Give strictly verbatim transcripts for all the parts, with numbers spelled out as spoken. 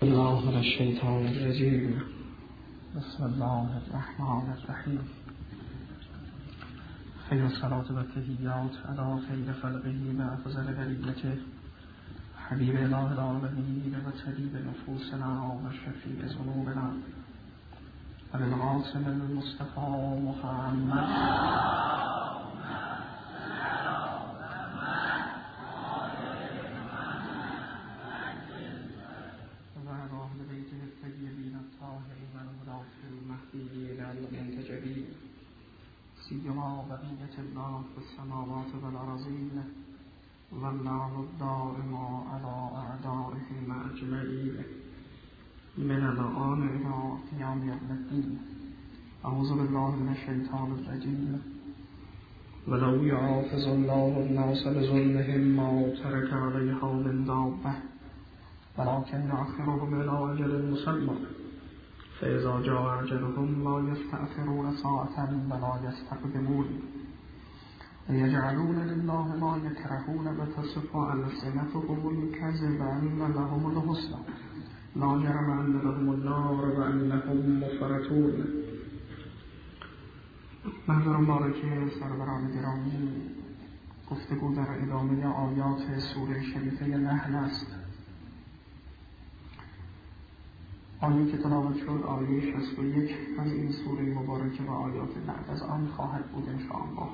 الله من الشیطان الرجیم. بسم الله الرحمن الرحیم. خیر الصلاة و التحیات علی خیر خلقه و افضل بریته حبیب اله العالمین و طبیب نفوسنا و شفیع ذنوبنا القاسم المصطفى محمد سيما بقية الله في السماوات والأرضين والله الدائم على أعدائهم أجمعين من الآن إلى قيام يوم الدين. أعوذ بالله من الشيطان الرجيم. ولو يعاقب الله الناس بظلمهم ما ترك عليها من دابة ولكن يؤخرهم إلى أجل مسمى فإذا جاء أجلهم لا يستأخرون ساعة ولا يستقدمون ويجعلون لله ما يكرهون وتصف ألسنتهم الكذب أن لهم الحسنى لا جرم أن لهم النار وأنهم مفرطون. محضر مبارک سروران گرامی، گفتگو در ادامه آیات سوره شریفه نحل است. آیه که تلاوت شد آیه شصت و یک از این سوره مبارکه و آیات بعد از آن خواهد بود انشاءالله.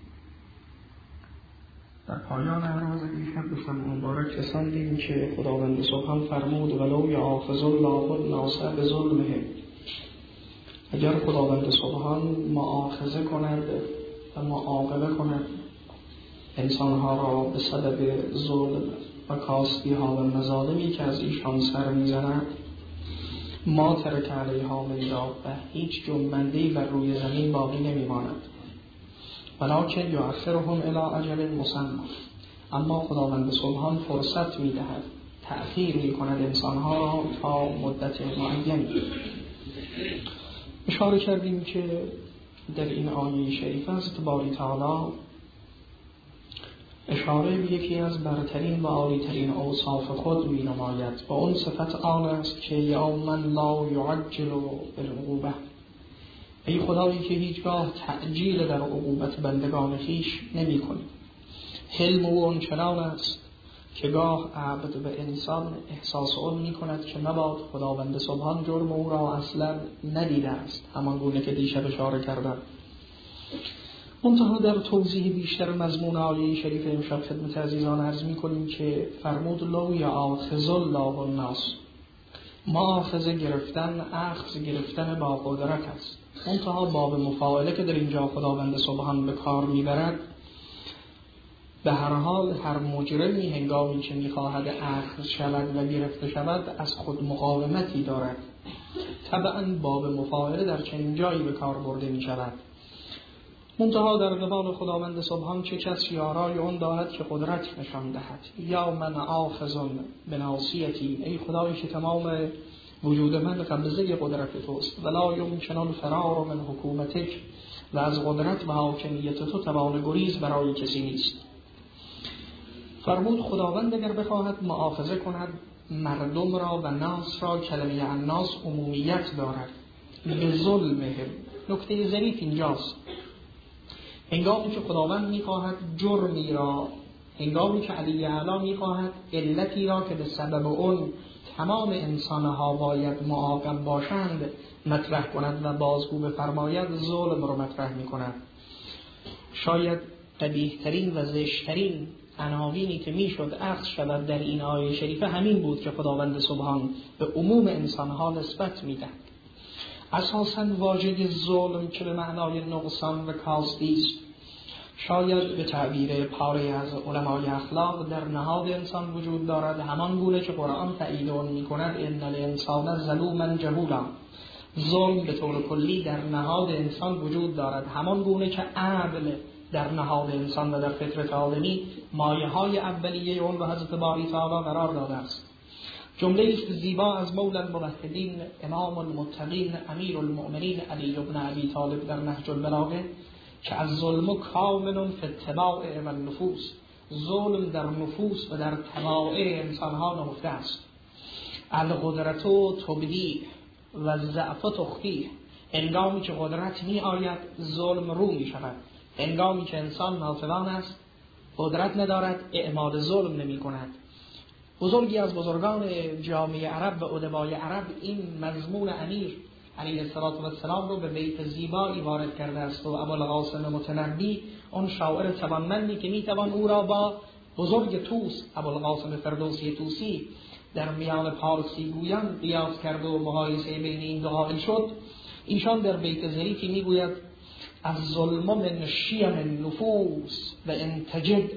در پایان عرض دیشب به سمع مبارک رساندیم که خداوند سبحان فرمود ولو یعاقب الله الناس بظلمهم. اگر خداوند سبحان مؤاخذه کند و معاقبه کند انسانها را به سبب ظلم و کاستی ها و مظالمی که از ایشان سر میزند، ما ترک علیها من دابه، هیچ جنبنده‌ای بر روی زمین باقی نمیماند. ولکن یؤخرهم الی اجل مسمى، اما خداوند سبحان فرصت میدهد، تأخیر میکند انسانها را تا مدت معینی. اشاره کردیم که در این آیه شریف حضرت باری تعالی اشاره به یکی از برترین و عالی‌ترین اوصاف خود می نماید و اون صفت آن است که یوما لا یعجل بالعقوبه، ای خدایی که هیچگاه تعجیل در عقوبت بندگان خویش نمی کنی. حلم او آنچنان است که گاه عبد به انسان احساس اون می کند که مباد خداوند سبحان جرم او را اصلا ندیده است، همان گونه که دیشب اشاره کردم. منتها در توضیح بیشتر مضمون آیه شریف امشب خدمت عزیزان عرض می کنیم که فرمود لو یعاخذ الله الناس، مؤاخذه گرفتن، اخذ گرفتن با قدرت است. منتها باب مفاعله که در اینجا خداوند سبحان به کار میبرد، به هر حال هر مجرمی هنگامی که میخواهد اخذ شود و گرفته شود از خود مقاومتی دارد. طبعا باب مفاعله در چنین جایی به کار برده می شود. منتها در قبال خداوند سبحان چه کسی یارای اون دارد که قدرت نشان دهد. یا من آخذ بناصیتی، ای خدایی که تمام وجود من قبضه قدرت توست، ولا یمکن الفرار من حکومتک، و از قدرت و حاکمیت تو توان گریز برای کسی نیست. فرمود خداوند اگر بخواهد مؤاخذه کند مردم را و ناس را، کلمه الناس عمومیت دارد، به ظلمهم. نکته ظریف اینجاست، هنگامی که خداوند می‌خواهد جرمی را، هنگامی که علی اعلی می‌خواهد علتی را که به سبب اون تمام انسان‌ها باید معاقب باشند مطرح کند و بازگو بفرماید، ظلم را مطرح می‌کند. شاید قبیح‌ترین و زشت‌ترین عناوینی که میشد اخذ شود در این آیه شریفه همین بود که خداوند سبحان به عموم انسان‌ها نسبت می‌دهد. اساساً واژه ظلم که به معنای نقصان و کاستی است، شاید به تعبیر پاره از علمای اخلاق در نهاد انسان وجود دارد، همان گونه که قرآن تأیید آن می‌کند ان الانسان ظلوما جهولا. ظلم به طور کلی در نهاد انسان وجود دارد، همان گونه که عدل در نهاد انسان و در فطرت آدمی مایه‌های اولیه اون و حضرت باری تعالی قرار داده است. جمله است زیبا از مولا الموحدین امام المتقین امیر المؤمنین علی بن ابی طالب در نهج البلاغه که از ظلم کامل فی الطباع و النفوس، ظلم در نفوس و در طباع انسانها نهفته است. القدرت تبدی و ضعف تخفی. هنگامی که قدرت می آید ظلم رو می شود. هنگامی که انسان ناتوان است، قدرت ندارد، اعمال ظلم نمی کند. بزرگی از بزرگان جامعه عرب و ادبای عرب این مضمون امیر علیه السلام رو به بیت زیبایی وارد کرده است و ابوالقاسم متنبی، اون شاعر توانمندی که میتوان او را با بزرگ توس ابوالقاسم فردوسی توسی در میان پارسی گویان قیاس کرد و مقایسه بین این دو قائل شد. ایشان در بیت ظریفی میگوید: از ظلم من شیم النفوس و ان تجد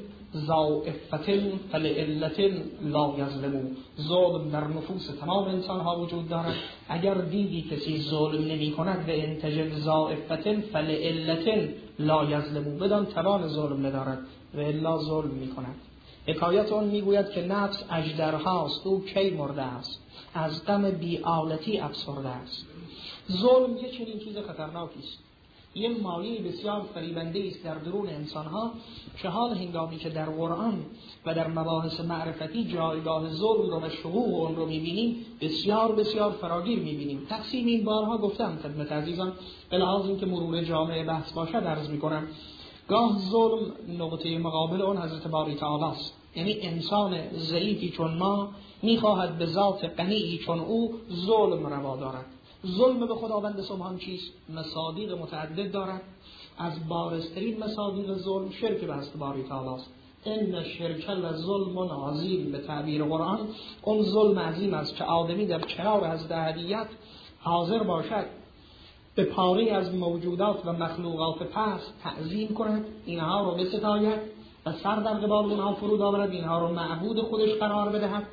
ضعفة فلعلة لا یظلمو. ظلم در نفوس تمام انسان ها وجود دارد. اگر دیدی کسی ظلم نمی کند و ان تجد ضعفة فلعلة لا یظلمو، بدان توان ظلم ندارد و الا ظلم می کند. حکایت اون میگوید که نفس اژدرهاست، او کی مرده است، از غم بی‌آلتی افسرده است. ظلم یه چنین چیز خطرناکی است، یه مایه بسیار فریبنده است در درون انسان‌ها که حال هنگامی که در قرآن و در مباحث معرفتی جایگاه ظلم رو و شقوق اون رو می‌بینیم بسیار بسیار فراگیر می‌بینیم. تقسیم این بارها گفتم خدمت عزیزان، به لحاظ اینکه مرور جامعه بحث باشد عرض می‌کنم. گاه ظلم نقطه مقابل اون حضرت باری تعالی است، یعنی انسان ضعیفی چون ما می‌خواهد به ذات غنی چون او ظلم روا دارد. ظلم به خداوند سبحان چیست؟ مصادیق متعدد دارد. از بارزترین مصادیق ظلم شرک به حضرت باری تعالی است. ان شرک لظلم عظیم، به تعبیر قرآن اون ظلم عظیم است که آدمی در کنار حضرت احدیت حاضر باشد به پاره از موجودات و مخلوقات پس تعظیم کند، اینها رو بستاید و سر در قبال اونها فرود آورد، اینها رو معبود خودش قرار بدهد،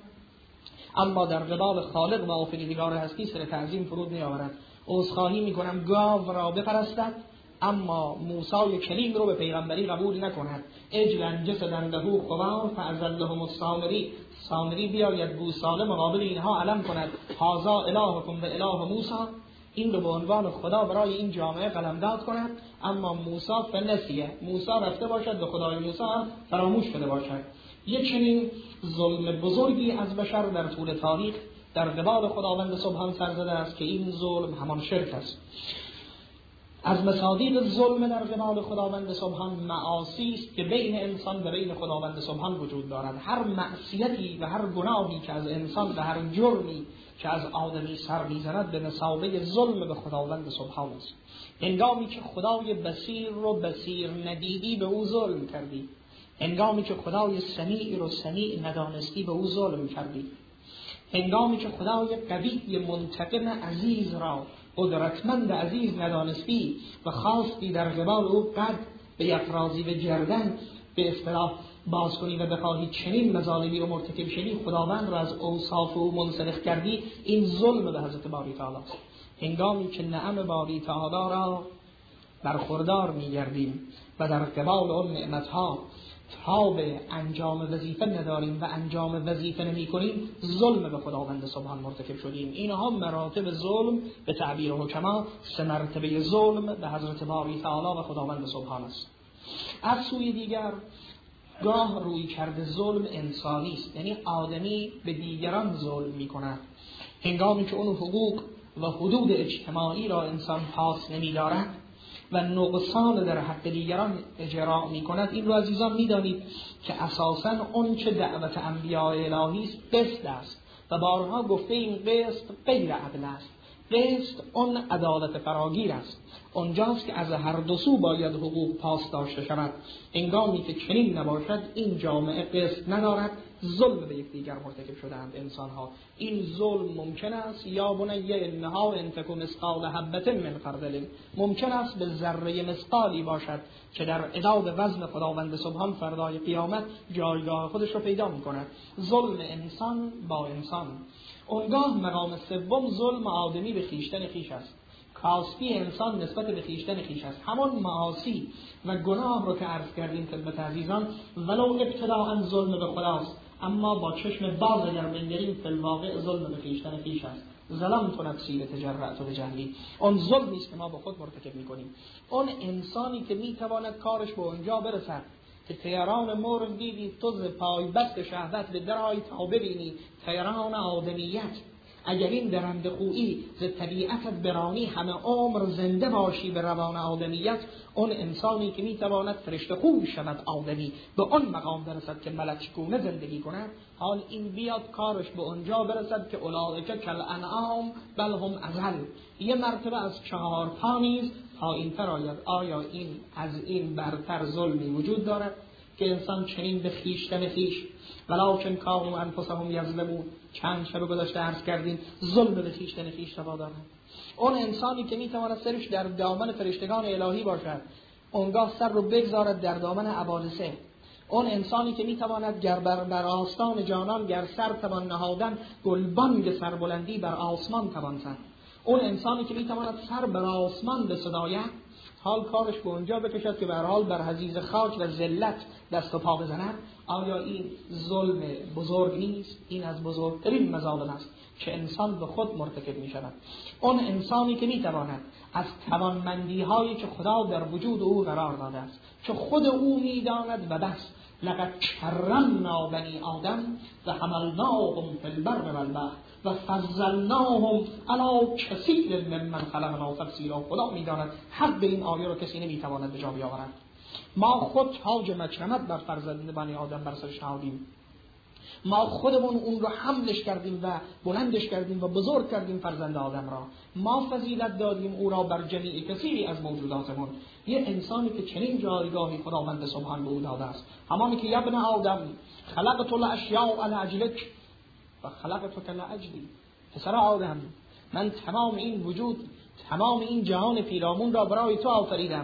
اما در قبال خالق و آفریدگار هستی سر تعظیم فرود نیاورد. عذرخواهی میکنم گاو را بپرستد اما موسی کلیم رو به پیغمبری قبول نکند. اجلن جسدن له خوار فازلهم السامری، سامری بیاید گوساله مقابل اینها علم کند هذا الهکم و اله موسی، این رو به عنوان خدا برای این جامعه قلمداد کند، اما موسی فنسیه، موسی رفته باشد به خدای موسی هم فراموش شده باشد. یک چنین ظلم بزرگی از بشر در طول تاریخ در قبال خداوند سبحان سر زده است که این ظلم همان شرک است. از مصادیق ظلم در قبال خداوند سبحان معاصی است که بین انسان و بین خداوند سبحان وجود دارد. هر معصیتی و هر گناهی که از انسان و هر جرمی که از آدمی سر می‌زند به مثابه ظلم به خداوند سبحان است. هنگامی که خدای بصیر رو بصیر ندیدی به او ظلم کردی، هنگامی که خدای سمیع رو سمیع ندانستی به او ظلم کردی، هنگامی که خدای قوی منتقم عزیز را قدرتمند عزیز ندانستی و خواستی در قبال او قد به یفرازی و گردن به اصطلاح باز کنی و بخواهی چنین مظالمی رو مرتکب شدی، خداوند را از اوصاف او منسلخ کردی، این ظلم به حضرت باری تعالی است. هنگامی که نعم باری تعالی را برخوردار می‌گردیم و در قبال اون نعمت‌ها تاب انجام وظیفه نداریم و انجام وظیفه نمی کنیم، ظلم به خداوند سبحان مرتکب شدیم. اینها مراتب ظلم به تعبیر حکما، سه مرتبه ظلم به حضرت باری تعالی و خداوند سبحان است. از سوی دیگر گاه روی کرده ظلم انسانی است، یعنی آدمی به دیگران ظلم می کند. هنگامی که اون حقوق و حدود اجتماعی را انسان پاس نمی دارد و نقصان در حق دیگران اجرا می کند، این رو عزیزان می دانید که اساساً اون که دعوت انبیاء الهی است قسط است و بارها گفته این قسط غیر عدل است. قسط اون عدالت فراگیر است، اونجاست که از هر دو سو باید حقوق پاس داشته شود. هنگامی که چنین نباشد این جامعه قسط ندارد، ظلم به یکدیگر مرتکب شدند انسان ها. این ظلم ممکن است یا بنی انها ان تک مثقال حبة من خردل، ممکن است به ذره مثقالی باشد که در عداد وزن خداوند سبحان فردای قیامت جایگاه خودش رو پیدا می‌کند. ظلم انسان با انسان. اونگاه مقام سوم ظلم آدمی به خیشتن خیش است. کاسبی انسان نسبت به خیشتن خیش است. همون معاصی و گناه رو که عرض کردیم خدمت عزیزان، ولو ابتداء ظلم به خداست، اما با چشم باز اگر بنگریم فی الواقع ظلم به خیشتن خیش است. ظلمت نفسی بتجرأت بجهلی، اون ظلمی است که ما به خود مرتکب می‌کنیم. اون انسانی که می‌تواند کارش به اونجا برسد که طیران مرغ دیدی تو ز پای بست شهوت به درای تا ببینی طیران آدمیت اگر این درنده خویی ز طبیعتت برانی همه عمر زنده باشی به روان آدمیت، اون انسانی که میتواند فرشته خوی شود آدمی، به اون مقام برسد که ملکگونه زندگی کند، حال این بیاد کارش به اونجا برسد که اولئک کالانعام بل هم اضل، یه مرتبه از چهار پا نیز پایین‌تر آید. آیا این از این برتر ظلمی وجود دارد که انسان چنین به خویشتن خویش ولکن کانوا انفسهم یظلمون، چند شب گذشته عرض کردیم ظلم به خویشتن خویش روا دارد. اون انسانی که میتواند سرش در دامن فرشتگان الهی باشد، اونگاه سر رو بگذارد در دامن عبادسه. اون انسانی که میتواند گر بر, بر آستان جانان گر سر توان نهادن، گلبانگ سربلندی بر آسمان توان زد. اون انسانی که میتواند سر بر آسمان بصداید، حال کارش به اونجا بکشد که به هر حال بر حضیض خاک و ذلت دست و پا بزند. آیا این ظلم بزرگ نیست؟ این از بزرگترین مظالم است که انسان به خود مرتکب می شود. اون انسانی که می تواند از توانمندی هایی که خدا در وجود او قرار داده است، که خود او می داند و بس، لقد کرمنا بنی آدم و حملناهم فی البر والبحر و فضلناهم علی کثیر ممن خلقنا تفضیلا. خدا می داند حد این آیه را کسی نمی تواند به جا بیاورد. ما خود تاج مکرمت بر فرزند بنی آدم بر سرش نهادیم، ما خودمون اون رو حملش کردیم و بلندش کردیم و بزرگ کردیم فرزند آدم را، ما فضیلت دادیم او را بر جمیع کثیری از موجوداتمون. یه انسانی که چنین جایگاهی خداوند سبحان به او داده است، همانی که ابن آدم خلقت الاشیاء لاجلک و خلقتک لاجلی، پسر آدم من تمام این وجود، تمام این جهان پیرامون را برای تو آفریدم،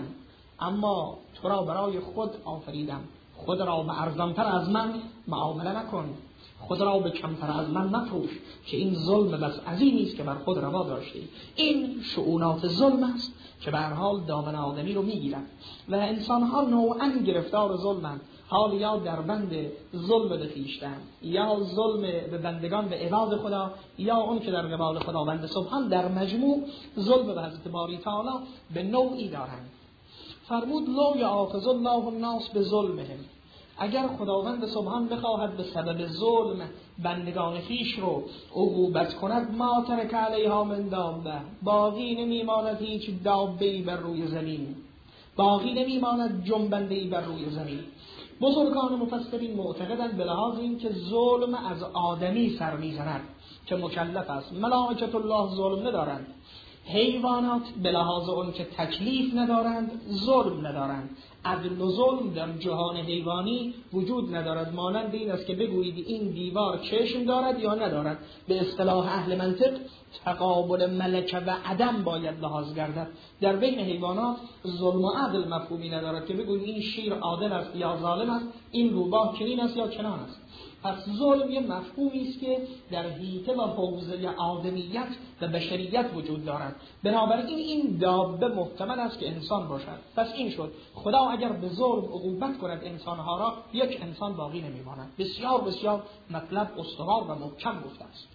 اما تو را برای خود آفریدم. خود را به ارزانتر از من معامله نکن، خود را به کمتر از من نفروش، که این ظلم بس عظیمی است که بر خود روا داشتی. این شؤونات ظلم است که به هر حال دامن آدمی رو میگیرد و انسان‌ها نوعاً گرفتار ظلمند، حال یا در بند ظلم به خویشتن، یا ظلم به بندگان به عباد خدا، یا اون که در قبال خداوند سبحان در مجموع ظلم به حضرت باری تعالی به نوعی دارند. فرمود لو یأخذ الله الناس بظلمهم، اگر خداوند سبحان بخواهد به سبب ظلم بندگان خویش رو عقوبت کند، ما ترک علیها من دابه، باقی نمیماند هیچ دابه‌ای بر روی زمین، باقی نمیماند جنبنده‌ای بر روی زمین. بزرگان مفسرین معتقدند به لحاظ این که ظلم از آدمی سر میزند که مکلف است، ملائکه الله ظلم ندارند، حیوانات به لحاظ اون که تکلیف ندارند ظلم ندارند. عدل و ظلم در جهان حیوانی وجود ندارد، مانند این است که بگویید این دیوار چشم دارد یا ندارد. به اصطلاح اهل منطق تقابل ملکه و عدم باید لحاظ گردد. در بین حیوانات ظلم و عدل مفهومی ندارد که بگویید این شیر عادل است یا ظالم است، این روباه چنین است یا چنان است. پس ظلم یه مفهومی است که در حیطه و حوزه آدمیت و بشریت وجود دارد. بنابراین این دابه محتمل است که انسان باشد. پس این شد خدا اگر به ظلم عقوبت کند انسانها را، یک انسان باقی نمیماند. بسیار بسیار مطلب استوار و محکم گفته است.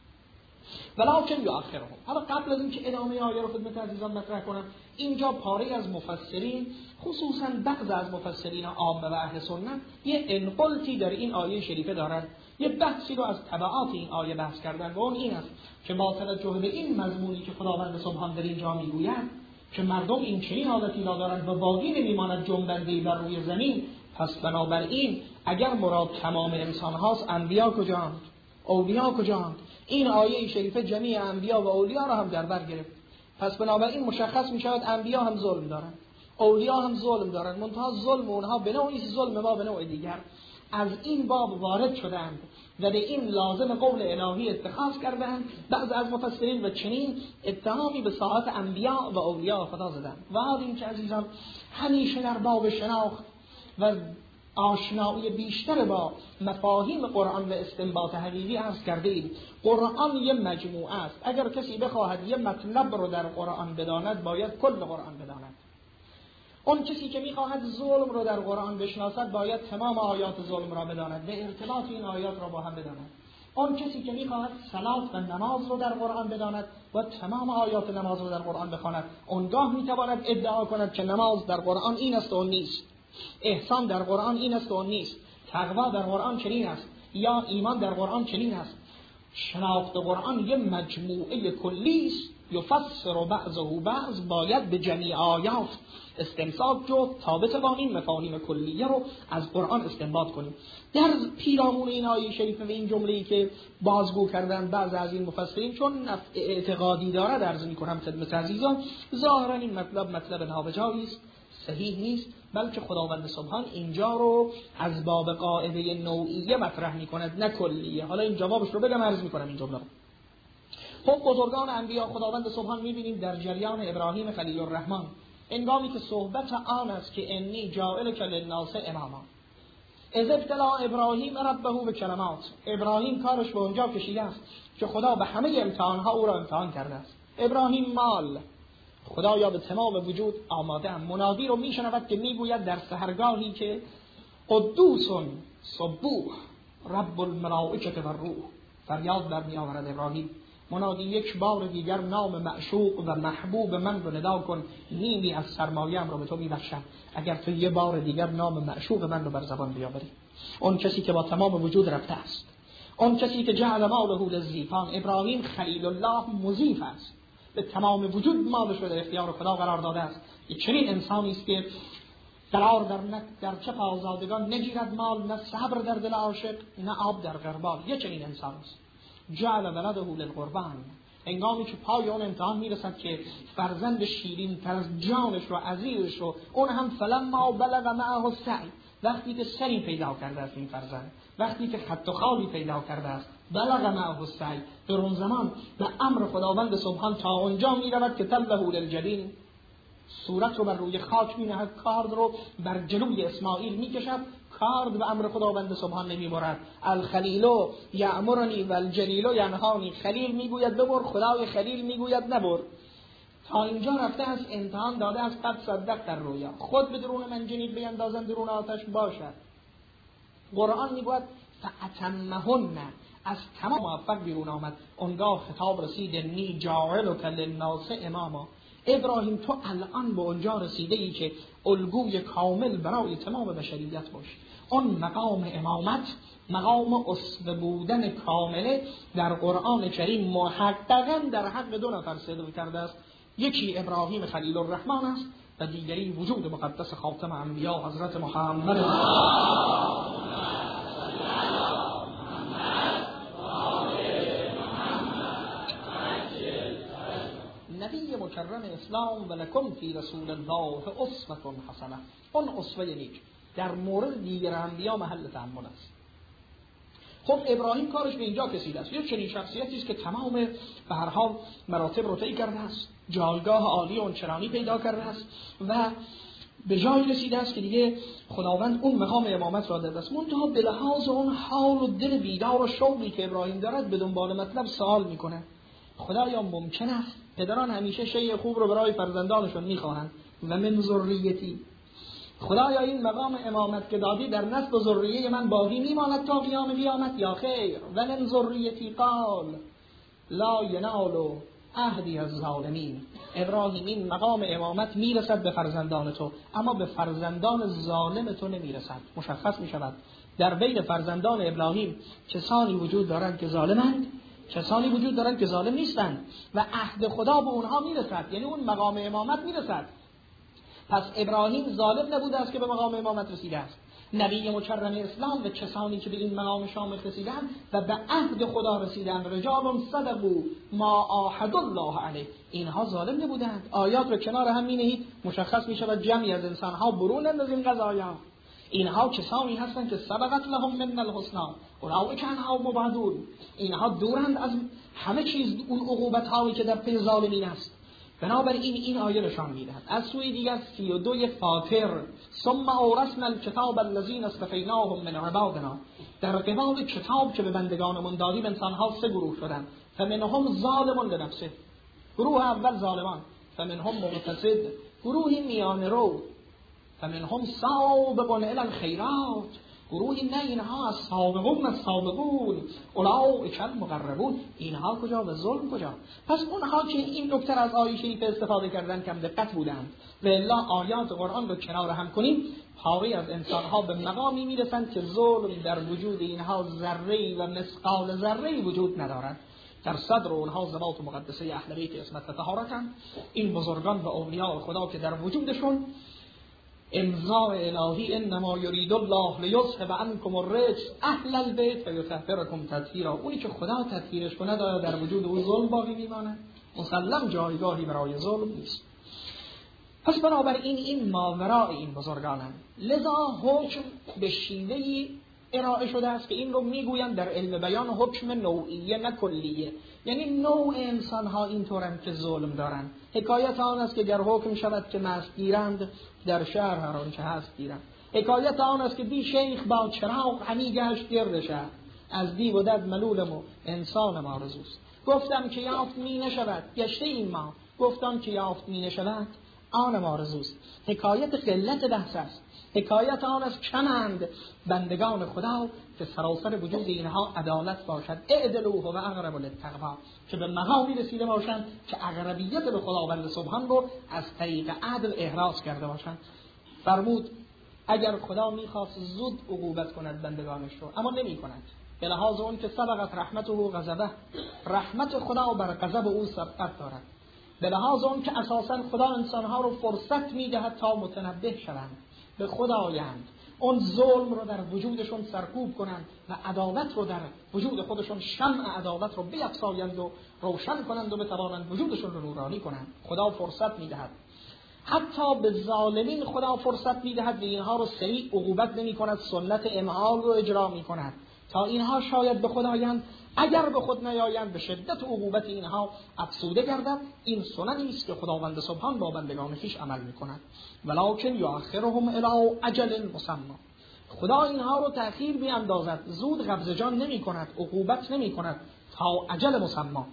ولکن یؤخرهم. حالا قبل از اینکه ادامه آیه رو خدمت عزیزان مطرح کنم، اینجا پاره از مفسرین، خصوصا بعض از مفسرین عامه و اهل سنت، یه انقلتی در این آیه شریفه دارند، یه بحثی رو از تبعات این آیه بحث کردن و اون این است که با توجه به این مضمونی که خداوند سبحان در اینجا میگوید که مردم این چنین عادتی را دارند و باقی نمیماند جنبنده‌ای بر روی زمین، پس بنابراین اگر مراد تمام انسان هاست، انبیا کجاند؟ اولیا کجاند؟ این آیه شریفه جمیع انبیا و اولیا را هم در بر گرفت. پس بنابراین مشخص می شود انبیا هم ظلم دارند، اولیا هم ظلم دارند، منتها ظلم اونها به نوعی ظلم ما به نوع دیگر. از این باب وارد شدند و به این لازم قول الهی اتخاذ کردند بعض از مفسرین و چنین اتهامی به ساعت انبیا و اولیا خدا زدند. و حال این که عزیزان همیشه در باب شناخت و آشنایی بیشتر با مفاهیم قرآن و استنباط حقیقی عرض کرده ایم. قرآن یه مجموعه است. اگر کسی بخواهد یه مطلب رو در قرآن بداند، باید کل قرآن بداند. اون کسی که میخواهد ظلم رو در قرآن بشناسد، باید تمام آیات ظلم را بداند و ارتباط این آیات را با هم بداند. اون کسی که میخواهد صلات و نماز رو در قرآن بداند و تمام آیات نماز رو در قرآن بخواند، اونگاه میتواند ادعا کند که نماز در قرآن این است و اون نیست، احسان در قرآن این است و اون نیست، تقوا در قرآن چنین است، یا ایمان در قرآن چنین است. شناخت قرآن یه مجموعه کلی است، یفسر بعضه بعض، باید به جمیع آیات استمساک جو تا بتوانیم مفاهیم کلیه رو از قرآن استنباط کنیم. در پیرامون این آیه شریفه و این جمله‌ای که بازگو کردن بعض از این مفسرین چون اعتقادی داره درز می‌کنم خدمت عزیزان، ظاهرا این مطلب مطلب نابجایی است، صحیح نیست، بلکه خداوند سبحان اینجا رو از باب قاعده نوعیه مطرح می‌کند نه کلیه. حالا این جوابش رو بگم، عرض می‌کنم این جمله رو. خب بزرگان انبیا خداوند سبحان می‌بینیم در جریان ابراهیم خلیل الرحمن هنگامی که صحبت آن است که انی جاعلک للناس اماما، اذ ابتلا ابراهیم ربه به کلمات، ابراهیم کارش به اونجا کشیده است که خدا به همه امتحانها او را امتحان کرده است. ابراهیم مال، خدایا به تمام وجود آماده ام. منادی رو میشنود که میگوید در سحرگاهی که قدوس سبوح رب الملائکه و الروح، فریاد در می آورد ابراهیم، منادی یک بار دیگر نام معشوق و محبوب من رو ندا کن، نیمی از سرمایه‌ام رو به تو میبخشم اگر تو یه بار دیگر نام معشوق من رو بر زبان بیاوری. اون کسی که با تمام وجود رفته است، اون کسی که جعل ماله للزیفان. ابراهیم خلیل الله مضیف است، به تمام وجود مالش رو در اختیار خدا قرار داده است. یک چنین انسانی است که قرار در نک در چپ آزادگان نگیرد مال، نه صبر در دل عاشق، نه آب در غربال. یک چنین انسان است. جعل ولده للقربان، هنگامی که پای اون امتحان میرسد که فرزند شیرین تر از جانش رو، عزیزش رو، اون هم فلما بلغ معه السعی، وقتی که سری پیدا کرده است این فرزند، وقتی که خط و خالی پیدا کرده است، بلغ معه السعی، در اون زمان به امر خداوند سبحان تا اونجا میرود که تله للجبین، صورت رو بر روی خاک مینهد، کارد رو بر جلوی اسماعیل میکشد، کارد به امر خداوند سبحان نمیبرد. الخلیل یأمرنی والجلیل ینهانی، خلیل میگوید ببر، خدای خلیل میگوید نبر. تا اینجا رفته از امتحان داده از قد صدق در رویا، خود به درون منجنیق بیندازن درون آتش باشد. قرآن میگوید فأتمهن، از تمام موفق بیرون آمد. اونگاه خطاب رسید نی جاعلک للناس اماما، ابراهیم تو الان به اونجا رسیده ای که الگوی کامل برای تمام بشریت باشی. اون مقام امامت، مقام اسوه بودن کامله در قرآن کریم محققاً در حق دو نفر صدق کرده است. یکی ابراهیم خلیل الرحمن است و دیگری وجود مقدس خاتم انبیا حضرت محمد. نبی مکرم اسلام و لکم فی رسول الله اسوة حسنه، اون اسوه نیک در مورد دیگر انبیا محل تأمل است. خب ابراهیم کارش به اینجا کشیده است. یک چنین شخصیتی است که تمام به هر حال مراتب رو طی کرده است، جایگاه عالی و چرانی پیدا کرده است و به جای رسیده است که دیگه خداوند اون مقام امامت را داده است. منتها به لحاظ اون حال و دل بیدار و شوقی که ابراهیم دارد به دنبال مطلب سوال میکنه، خدایا ممکن است پدران همیشه شیء خوب رو برای فرزندانشون میخواهند و من ذریتی، خدایا این مقام امامت که دادی در نسل و ذریه من باقی میماند تا قیام قیامت یا خیر؟ و من ذریتی قال لا ینال عهدی الظالمین. ابراهیم این مقام امامت میرسد به فرزندان تو، اما به فرزندان ظالم تو نمیرسد. مشخص میشود در بین فرزندان ابراهیم کسانی وجود دارند که ظالمند، کسانی وجود دارند که ظالم نیستند و عهد خدا به اونها میرسد، یعنی اون مقام امامت میرسد. پس ابراهیم ظالم نبوده است که به مقام امامت رسیده است. نبی مکرم اسلام و کسانی که به این مقام شامل رسیدند و به عهد خدا رسیدند، رجال صدقوا ما عاهدوا الله علیه، اینها ظالم نبودند. آیات رو کنار هم می‌نهید مشخص می‌شود جمعی از انسان‌ها برون از این قضایا. اینها کسانی هستند که سبقت لهم من الحسنى اولئک عنها مبعدون، اینها دورند از همه چیز اون عقوبت‌هایی که در پی ظالمین است. بنابراین این آیه نشان می‌دهد. از سوی دیگر سی و دو فاطر ثم اورثنا الکتاب الذین اصطفیناهم من عبادنا، در قبال کتاب که به بندگانمون دادیم انسان‌ها سه گروه شدند. فمنهم ظالم لنفسه، گروه اول ظالمان، فمنهم مقتصد، گروهی میانه رو، فمنهم سابق الی الخیرات، گروهی نه اینها از سابقون از سابقون اولئک المقربون. اینها کجا و ظلم کجا؟ پس اونها که این نکته از آیه شریف استفاده کردن کم دقت بودند و الا آیات قرآن رو کنار هم کنیم، پاره از انسانها به مقامی میرسند که ظلم در وجود اینها ذره‌ای و مثقال ذره‌ای وجود ندارد. در صدر اونها ذوات مقدسه اهل بیت عصمت و طهارتند. این بزرگان و اولیاء خدا که در وجودشون امضاء الهی انما یرید الله لیذهب عنکم الرجس اهل البیت و یطهرکم تطهیرا، اونی که خدا تطهیرش کند آیا در وجود او ظلم باقی میماند؟ مسلم جایگاهی برای ظلم نیست. پس بنابراین این ماورای این بزرگانند. لذا حکم به شیوهی ارائه شده است که این رو میگویند در علم بیان حکم نوعیه نه کلیه، یعنی نوع انسان ها اینطورند که ظلم دارند. حکایت آن است که گر حکم شود که مست گیرند در شهر هر آنچه هست گیرند. حکایت آن است که دی شیخ با چراغ همی گشت گرد شهر، از دیو و دد ملولم و انسان ما رزوست. گفتم که یافت می نشود گشته این ما، گفتم که یافت می نشود آن ما رزوست. حکایت قلت بحث است. حکایت آن از کمند بندگان خدا که سراسر وجود اینها عدالت باشد. اعدلوه و اقرب للتقوا، که به مقامی رسیده باشند که اقربیت به خداوند سبحان رو از طریق عدل احراز کرده باشند. فرمود اگر خدا میخواست زود عقوبت کند بندگانش رو، اما نمی کند. به لحاظ اون که سبقت رحمته و غضبه، رحمت خدا بر غضب او سبقت دارد. به لحاظ اون که اساسا خدا انسانها رو فرصت میدهد تا متنبه شوند، به خدایند، اون ظلم رو در وجودشون سرکوب کنند و عدالت رو در وجود خودشون شمع عدالت رو بیفزایند و روشن کنند و بتوانند وجودشون رو نورانی کنند. خدا فرصت میدهد. حتی به ظالمین خدا فرصت میدهد و اینها رو سریع عقوبت نمی کند، سنت امهال رو اجرا می کند تا اینها شاید به خدایند، اگر به خود نیایند به شدت عقوبت اینها افسوده گردد. این سنتی است که خداوند سبحان با بندگان خویش عمل میکند. ولکن یؤخرهم الی اجل مسمى، خدا اینها رو تأخیر بیاندازد، زود قبض جان نمی کند، عقوبت نمی کند تا اجل مسمى.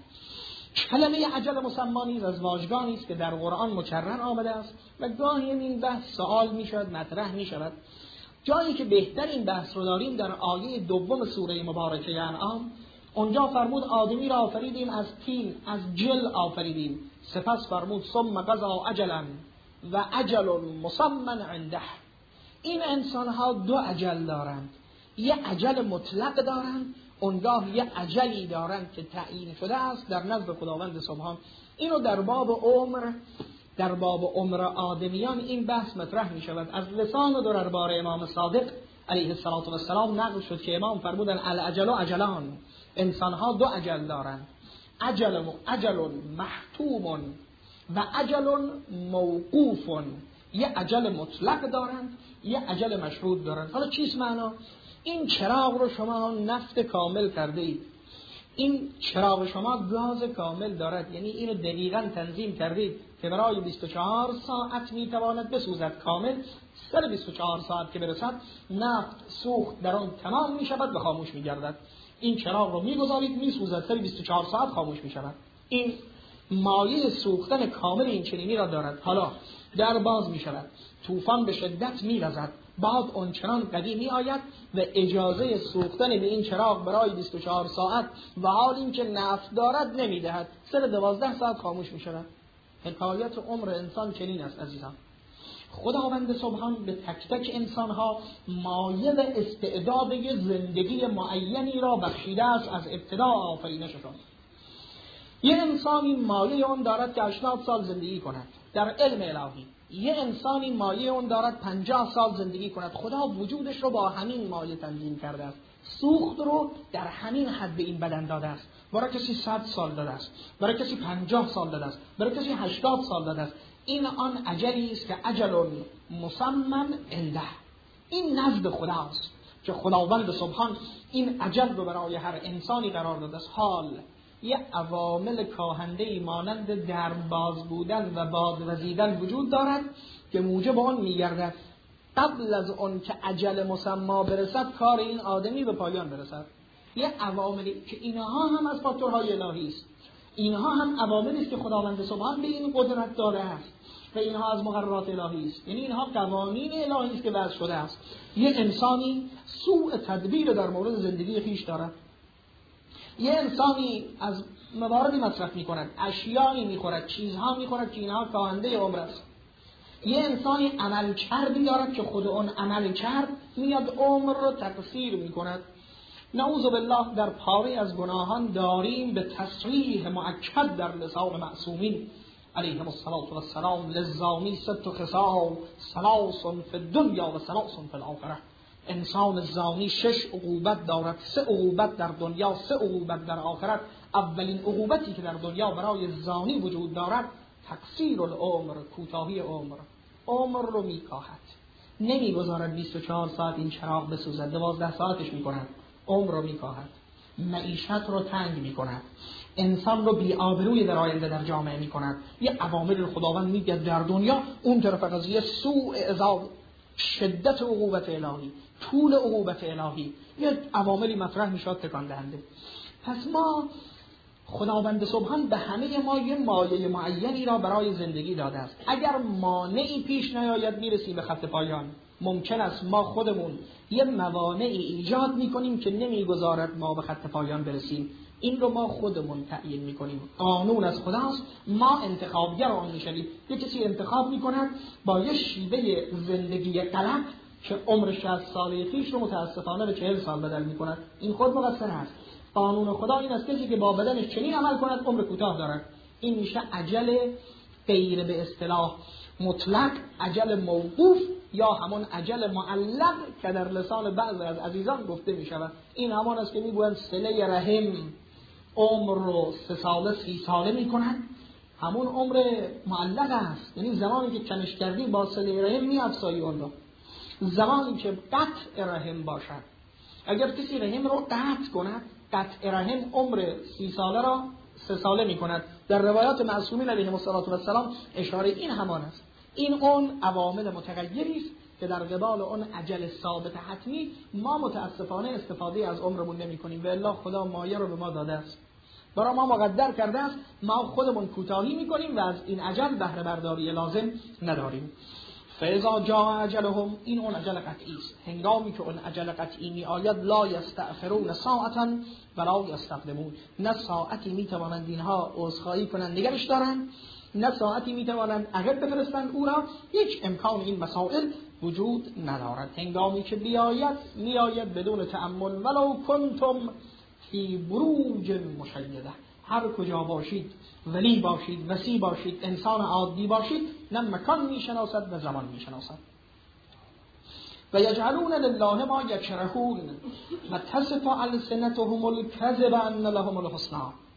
کلمه اجل مسمى نیز از واژگانی است که در قرآن مکرر آمده است و گاهی این بحث سوال می شود، مطرح می شود. جایی که بهترین بحث رو داریم در آیه دوم سوره مبارکه انعام. اونجا فرمود آدمی را آفریدیم از طین، از جل آفریدیم، سپس فرمود ثم قضا اجلا و اجل مسمى عنده. این انسان ها دو اجل دارند، یه اجل مطلق دارند، اونگاه یه اجلی دارند که تعیین شده است در نزد خداوند سبحان. اینو در باب عمر در باب عمر آدمیان این بحث مطرح می شود. از لسان و دربار امام صادق علیه السلام نقل شد که امام فرمودن الاجل و اجلان، انسان ها دو اجل دارند، اجل اجل محتوم و اجل موقوف. یه اجل مطلق دارند، یه اجل مشروط دارند. حالا چیست معنا؟ این چراغ رو شما نفت کامل کرده اید، این چراغ شما گاز کامل دارد، یعنی اینو دقیقاً تنظیم کردید که برای بیست و چهار ساعت میتواند بسوزد کامل. سر بیست و چهار ساعت که برسد نفت سوخت در آن تمام میشود و خاموش میگردد. این چراغ رو میگذارید میسوزد، سر بیست و چهار ساعت خاموش میشود. این مایه سوختن کامل این چنینی را دارد. حالا در باز میشود، طوفان به شدت میوزد، بعد اون چنان قدیم می آید و اجازه سوختن به این چراغ برای بیست و چهار ساعت و حال این که نفت دارد نمیدهد، سر دوازده ساعت خاموش می شود. حکایت عمر انسان چنین است عزیزان. خداوند سبحان به تک تک انسانها مایه و استعداد زندگی معینی را بخشیده است از ابتدا آفرینششان. یه انسانی مایه اون دارد که هشتاد سال زندگی کند در علم الهی، یه انسانی مایه اون دارد پنجاه سال زندگی کند. خدا وجودش رو با همین مایه تنظیم کرده است، سوخت رو در همین حد به این بدن داده است. برای کسی صد سال داده است، برای کسی پنجاه سال داده است، برای کسی هشتاد سال داده است. این آن اجلی است که اجل مسمى عنده، این نزد خداست که خداوند سبحان این اجل رو برای هر انسانی قرار داده است. حال یه عوامل کاهنده‌ای مانند درم باز بودن و باد وزیدن وجود دارد که موجب آن می‌گردد قبل از آن که اجل مسمى برسد کار این آدمی به پایان برسد. یه عواملی که اینها هم از فاکتورهای الهی است. اینها هم عواملی است که خداوند سبحان به این قدرت داده است و اینها از مقررات الهی است. یعنی اینها قوانین الهی است که وضع شده است. یه انسانی سوء تدبیر در مورد زندگی خیش دارد، یه انسانی از مواردی مصرف می‌کند، اشیایی می‌خورد، چیزها می‌خورد که اینها کاهنده عمر است. یه انسانی عمل کردی دارد که خود اون عمل کرد میاد عمر رو تقصیر می‌کند. نعوذ بالله در پاره از گناهان داریم به تصریح مؤکد در لسان معصومین علیهم الصلاة والسلام للزانی ست خصال ثلاث فی الدنیا و ثلاث فی الاخره. انسان زانی شش عقوبت دارد، سه عقوبت در دنیا، سه عقوبت در آخرت. اولین عقوبتی که در دنیا برای زانی وجود دارد تقصیر العمر، کوتاهی عمر. عمر رو میکاهد، نمیگذارد بیست و چهار ساعت این چراغ بسوزد، دوازده ساعتش میکند. عمر رو میکاهد، معیشت رو تنگ میکند، انسان رو بی آبروی در آینده در جامعه میکند. یه عوامل رو خداوند میگه در دنیا، اون طرف قضیه سوء عذاب، شدت عقوبت الهی، طول عقوبت الهی، یه عواملی مطرح میشد تکان دهنده. پس ما خداوند سبحان به همه ما یه مایه معینی را برای زندگی داده است. اگر مانعی پیش نیاید میرسیم به خط پایان. ممکن است ما خودمون یه موانعی ایجاد میکنیم که نمیگذارد ما به خط پایان برسیم. این رو ما خودمون تعیین میکنیم. قانون از خداست، ما انتخابگر آن میشویم. یه کسی انتخاب میکند با یه شیوه زندگی غلط که عمر شصت ساله خیش رو متاسفانه به چهل سال بدل میکند. این خود مقصر است. قانون خدا این است کسی که با بدنش چنین عمل کند عمر کوتاه دارد. این میشه عجل غیر به اصطلاح مطلق، عجل موقوف یا همون عجل معلق که در لسان بعضی از عزیزان گفته می شود. این همان است که می گویند صله رحم عمر رو سه ساله سی ساله می کند. همون عمر معلق است، یعنی زمانی که کمش کردی با صله رحم می افزایی اون رو. زمانی که قطع رحم باشد، اگر کسی رحم رو قطع کند، قطع رحم عمر سی ساله را سه ساله می کند. در روایات معصومین علیهم السلام اشاره این همان است. این اون عوامل متغیری است که در قبال اون عجل ثابت حتمی ما متاسفانه استفاده از عمرمون نمی کنیم. و الا خدا مایه رو به ما داده است، برای ما مقدر کرده است، ما خودمون کوتاهی می کنیم و از این عجل بهره برداری لازم نداریم. فاذا جاء اجلهم، این اون عجل قطعی است. هنگامی که اون عجل قطعی می آید لا یستأخرون ساعتا ولا یستقدمون، نه ساعتی می توانند اینها عذرخواهی کنند نگرش دارند، نه ساعتی می توانند عقب بفرستند او را. هیچ امکان این مسائل وجود ندارد. هنگامی که بیاید میآید بدون تأمل. ولو کنتم فی بروج مشیده، هر کجا باشید، ولی باشید، وسی باشید، انسان عادی باشید، نه مکان میشناسد و زمان میشناسد. و یجعلون لله ما یکرهون و تصف السنتهم الکذب ان لهم الحسنی.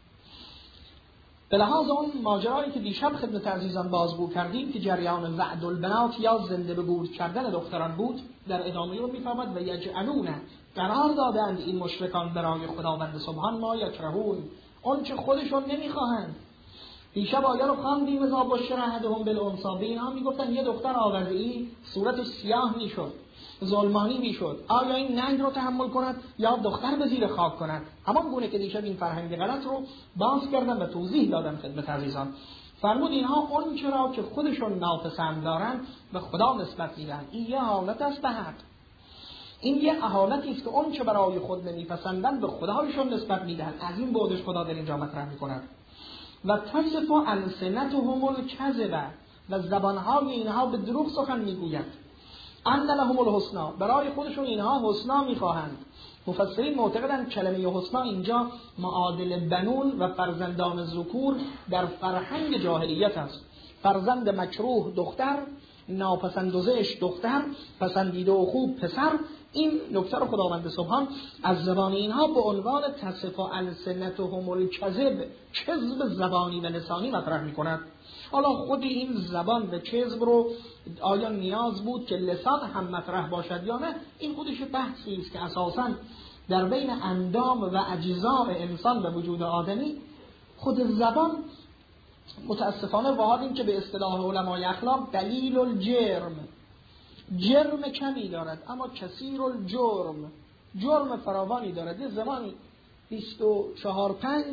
به لحاظ اون ماجرایی که دیشب خدمت عزیزان بازگو کردیم که جریان وعد البنات یا زنده به گور کردن دختران بود، در ادامه رو میفهمد و یجعلون، قرار دادند این مشرکان برای خداوند سبحان ما یکرهون، اون چه خودشون نمیخواهند. دیشب آیه رو خواندیم اذا بشر احدهم بالانثی، اینا میگفتن یه دختر آورده‌ای صورتش سیاه میشد، ظلمانی میشد، آیا این ننگ رو تحمل کند یا دختر به زیر خاک کند؟ همان گونه که دیشب این فرهنگ غلط رو باز کردن و توضیح دادن خدمت عزیزان. فرمود اینها اون چرا که خودشون ناپسند دارن به خدا نسبت میدن. این یه حالت است به حق، این یه حالتی است که اون چه برای خود نمیپسندن به خدایشون نسبت میدن. از این بودش خدا در اینجا مطرح میکند. و تصف السنتهم الکذب، و زبانهای اینها به دروغ سخن میگویند. ان لهم الحسنی، برای خودشون اینها حسنا میخواهند. مفسرین معتقدند کلمه حسنا اینجا معادل بنون و فرزندان ذکور در فرهنگ جاهلیت است. فرزند مکروه دختر، ناپسند و زشت دختر، پسندیده و خوب پسر. این نکته رو خداوند سبحان از زبان اینها به عنوان تصف السنتهم الکذب، کذب زبانی و لسانی مطرح میکند. حالا خود این زبان و کذب رو آیا نیاز بود که لسان هم مطرح باشد یا نه؟ این خودش بحثی است که اساساً در بین اندام و اجزاء انسان و وجود آدمی خود زبان متاسفانه واقعا که به اصطلاح علمای اخلاق دلیل الجرم، جرم کمی دارد اما کثیر الجرم، جرم فراوانی دارد. یه زمانی بیست و چهار پنج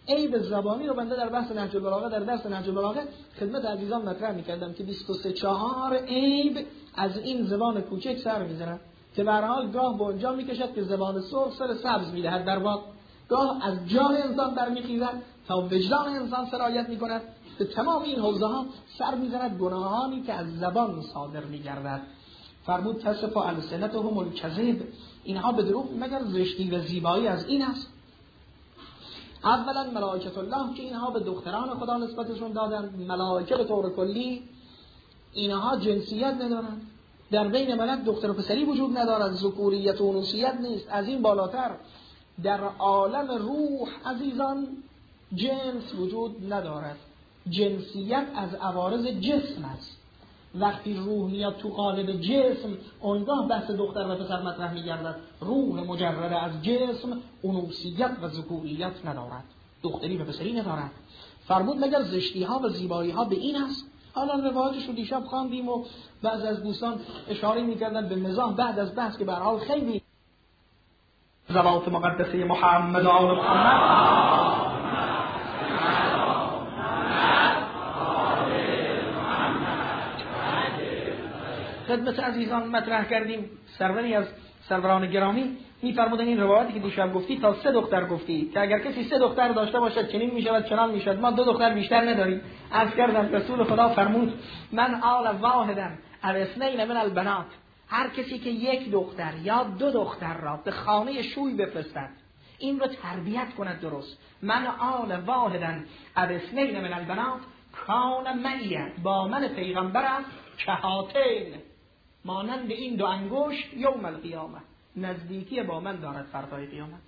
عیب زبانی رو بنده در بحث نهج البلاغه در درس نهج البلاغه خدمت عزیزان مطرح می‌کردم که بیست و سه چهار عیب از این زبان کوچک سر می‌زنه که به هر حال گاه به اونجا می‌کشد که زبان سرخ سر سبز می‌دهد در واقع، گاه از جان انسان برمی‌خیزد تا وجدان انسان سرایت می‌کند، به تمام این حوزه‌ها سر می‌زند گناهانی که از زبان صادر می‌گردد. فرمود تصف السنتهم الکذب، اینها به دروغ مگر زشتی و زیبایی از این است. اولا ملائکه الله که اینها به دختران خدا نسبتشون دادن، ملائکه به طور کلی اینها جنسیت ندارن، در بین ملک دختر و پسری وجود ندارد، ذکوریت و انوثیت نیست. از این بالاتر در عالم روح عزیزان جنس وجود ندارد، جنسیت از عوارض جسم است. وقتی روح میاد تو قالب جسم اونگاه بحث دختر و پسر مطرح میگردد. روح مجرد از جسم انوثیت و ذکوریت ندارد، دختری و پسری ندارد. فرمود مگر زشتی ها و زیبایی ها به این است؟ حالا روایتش رو دیشب خواندیم و بعض از دوستان اشاره میکردن به مزاح بعد از بحث که به هر حال خیلی زوات مقدسه محمد و آل محمد خدمت عزیزان مطرح کردیم. سروری از سروران گرامی میفرمودن این روایتی که دیشب گفتی تا سه دختر گفتی که اگر کسی سه دختر داشته باشد چنین میشود چنان میشود، ما دو دختر بیشتر نداریم. عرض کردم رسول خدا فرمود من آل واحدا او اثنین من البنات، هر کسی که یک دختر یا دو دختر را به خانه شوی بفرستد، این رو تربیت کند درست، من آل واحدا او اثنین من البنات کان معی، با من پیغمبرم کهاتین، مانند این دو انگشت یوم القیامه، نزدیکی با من دارد فردای قیامت.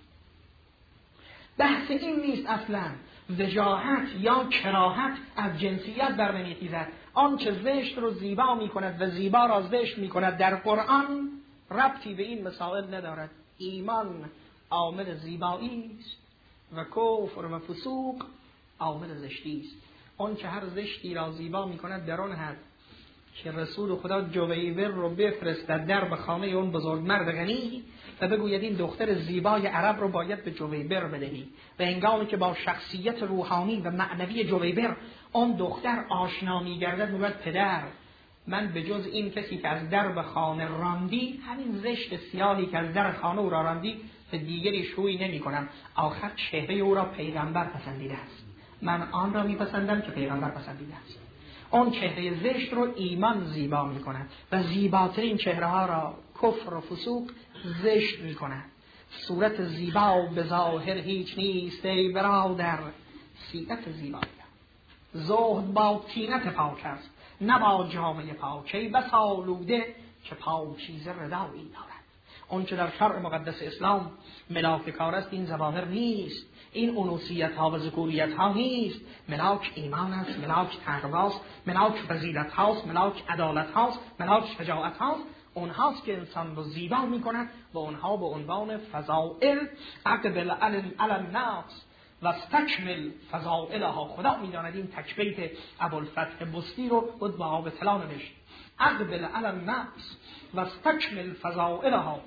بحث این نیست اصلا وجاهت یا کراهت از جنسیت در نمیخیزد. آنچه زشت رو زیبا میکند و زیبا را زشت میکند در قرآن ربطی به این مسائل ندارد. ایمان عامل زیبایی است و کفر و فسوق عامل زشتی است. آنچه هر زشتی را زیبا میکند در آن حد که رسول خدا جویبر رو بفرستد در به خانه اون بزرگ مرد غنی و بگوید این دختر زیبای عرب رو باید به جویبر بدهی، و هنگامی که با شخصیت روحانی و معنوی جویبر اون دختر آشنا می‌گردد میگوید پدر من به جز این کسی که از در به خانه راندی، همین زشت سیاهی که از در خانه او را راندی، به دیگری شویی نمی کنم. آخر چهره او را پیغمبر پسندیده است، من آن را میپسندم که پیغمبر پسندیده است. اون چهره زشت رو ایمان زیبا می کند و زیباترین چهره ها را کفر و فسوق زشت می کند. صورت زیبا به ظاهر هیچ نیست ای برادر، سیرت زیبایی زهد با طینت پاک است، نه با جامعه پاکی بس آلوده که پاکیزه ردایی دارد. اون چه در شرع مقدس اسلام ملاک کار است این ظواهر نیست، این انوثیت ها و ذکوریت ها نیست. ملاک ایمان است، ملاک تقوا است، ملاک فضیلت هاست، ملاک عدالت هاست، ملاک شجاعت هاست. اونهاست که انسان رو زیبا میکنند و اونها به عنوان فضائل اقبل علی النفس و استکمل فضائلها. خدا میداند این تکبیت ابوالفتح بستی رو بود با آب طلا نوشت. اقبل علی النفس و استکمل فضائلها،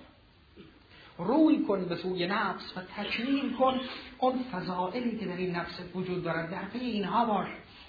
روی کن به سوی نفس و تکمیل کن اون فضائلی که در این نفس وجود دارد، در پی اینها باش.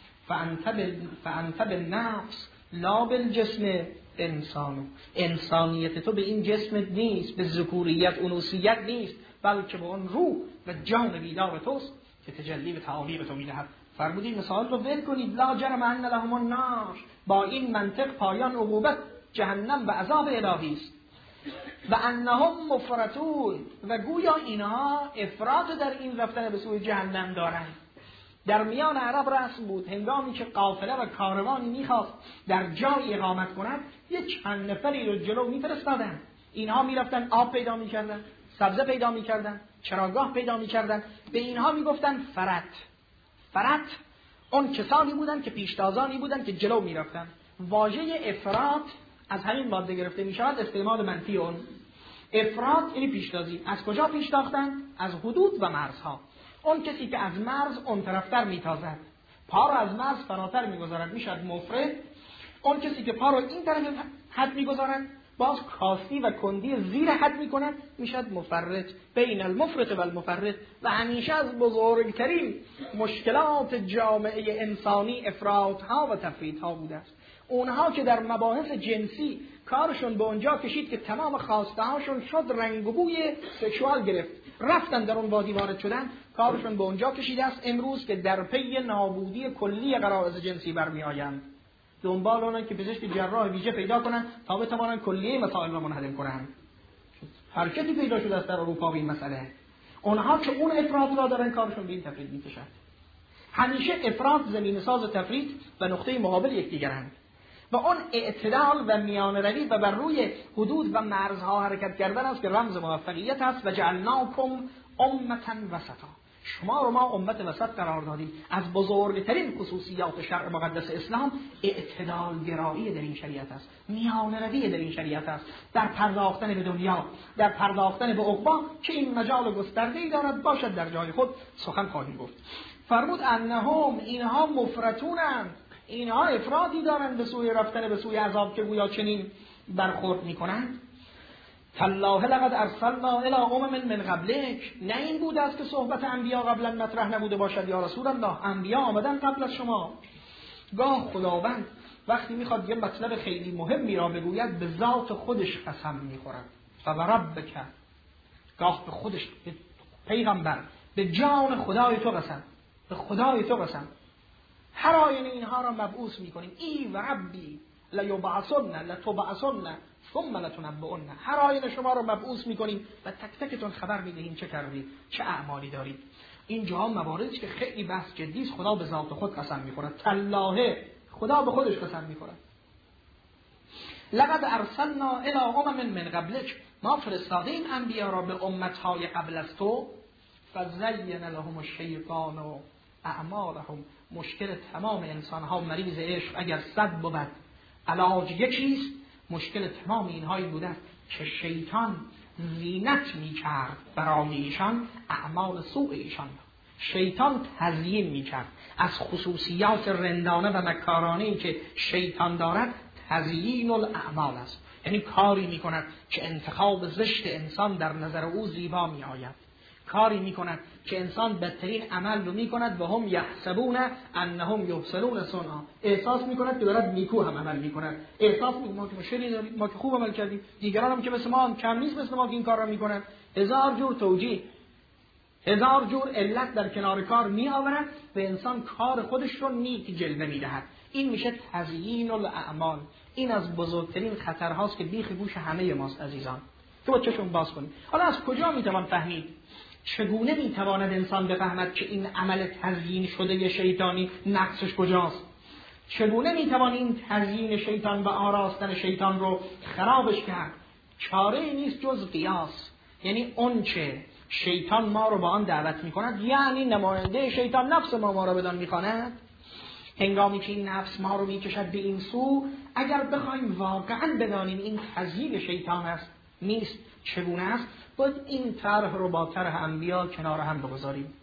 فانت بالنفس لا بالجسم انسانو، انسانیت تو به این جسم نیست، به ذکوریت انوثیت نیست، بلکه به اون روح و جان بیدار توست که تجلی به تعالی به تو میدهد. فرمودید مثال رو ول کنید، لا جرم ان لهم النار، با این منطق پایان عقوبت جهنم و عذاب الهی است. و انهم مفرطون، و گویا اینها افراط در این رفتن به سوی جهنم دارند. در میان عرب رسم بود هنگامی که قافله و کاروانی میخواست در جای اقامت کند، یه چند نفری رو جلو میفرستادن، اینها میرفتن آب پیدا میکردن، سبزه پیدا میکردن، چراگاه پیدا میکردن، به اینها میگفتن فرط. فرط اون کسانی بودن که پیشتازانی بودن که جلو میرفتن. واژه افراط از همین ماده گرفته میشود، استعمال منفی اون. افراط یعنی پیشتازی. از کجا پیشتاختن؟ از حدود و مرزها. اون کسی که از مرز اون طرفتر میتازد، پا رو از مرز فراتر میگذارد، میشد مفرط. اون کسی که پا رو این طرف حد میگذارد باز کافی و کندی زیر حد میکند، میشد مفرط، بین المفرط و المفرط. و همیشه از بزرگترین مشکلات جامعه انسانی افراطها و تفریطها بوده است. اونها که در مباحث جنسی کارشون به اونجا کشید که تمام خواسته هاشون شد رنگ و بوی سکشوال گرفت، رفتن در اون وادی وارد شدن، کارشون به اونجا کشیده است امروز که در پی نابودی کلی غرایز جنسی برمی آیند. دنبال اونن که پزشک جراح ویژه پیدا کنن تا بتوانن کلیه مسائل را منهدم کنن. حرکتی پیدا شده است در اروپا به این مسئله. اونها که اون افراط را دارن کارشون به این تفرید میکشند. همیشه افراط زمین ساز تفرید و نقطه مقابل یکدیگرند. و اون اعتدال و میانه روی و بر روی حدود و مرزها حرکت کردن است که رمز موفقیت است. و جعلناکم امة وسطا، شما رو ما امت وسط قرار دادیم. از بزرگترین خصوصیات شرع مقدس اسلام اعتدال گرایی در این شریعت است، میانه روی در این شریعت است، در پرداختن به دنیا، در پرداختن به عقبا که این مجال گسترده‌ای دارد باشد در جای خود سخن خواهیم گفت. فرمود انهم، اینها مفرطونند، اینها افراطی دارند به سوی رفتن به سوی عذاب که گویا چنین برخورد میکنند. تالله لقد ارسلنا الی امم من قبلک، نه این بوده است که صحبت انبیا قبلا مطرح نبوده باشد یا رسول الله، انبیا آمدن قبل از شما. گاه خداوند وقتی میخواد یه مطلب خیلی مهمی را بگوید به ذات خودش قسم میخورد، فوربک، گاه به خودش، به پیغمبر، به جان خدای تو قسم، به خدای تو قسم. هر آینه اینها را مبعوث میکنیم، ای و ربی لیبعثن لتبعثن ثم لتنبؤن، هر آینه شما را مبعوث میکنیم و تک تکتون خبر میدهیم چه کردید، چه اعمالی دارید. این جاها مواردی که خیلی بحث جدی است. خدا به ذات خود قسم میخورد، تالله، خدا به خودش قسم میخورد. لقد ارسلنا الی امم من قبلک، ما فرستادیم انبیا را به امتهای قبل از تو. فزین لهم الشیطان اعمالهم، مشکل تمام انسانها مریض عشق اگر صد بود علاج یکیست، مشکل تمام اینها این بوده است که شیطان زینت میکرد برای ایشان اعمال سوء ایشان. شیطان تزیین میکرد. از خصوصیات رندانه و مکارانه‌ای که شیطان دارد تزیین الاعمال است، یعنی کاری میکند که انتخاب زشت انسان در نظر او زیبا میآید، کاری میکند که انسان بدترین عمل رو میکند و هم یحسبون انهم یحسنون صنعا، احساس میکند که دارد نیکو هم عمل میکند، احساس میکند ما که مشکلی داریم، ما که خوب عمل کردیم، دیگران هم که مثل ما هم کم نیست مثل ما که این کار را میکنند. هزار جور توجیه، هزار جور علت در کنار کار میآورد و انسان کار خودش رو نیک جلوه میدهد. این میشه تزیین الاعمال. این از بزرگترین خطرهاست که بیخ گوش همه ماست عزیزان، که با چشم باز کنیم. حالا از کجا میتوان فهمید؟ چگونه میتواند انسان بفهمد که این عمل تزیین شده شیطانی نقصش کجاست؟ چگونه میتوان این تزیین شیطان و آراستن شیطان رو خرابش کرد؟ چاره ای نیست جز قیاس، یعنی اون چه شیطان ما رو با آن دعوت میکند، یعنی نماینده شیطان نفس ما ما رو بدان میخواند. هنگامی که این نفس ما رو میکشد به این سو، اگر بخوایم واقعا بدانیم این تزیین شیطان است نیست چگونه است، باید این طرح رو با طرح انبیا کنار هم بگذاریم.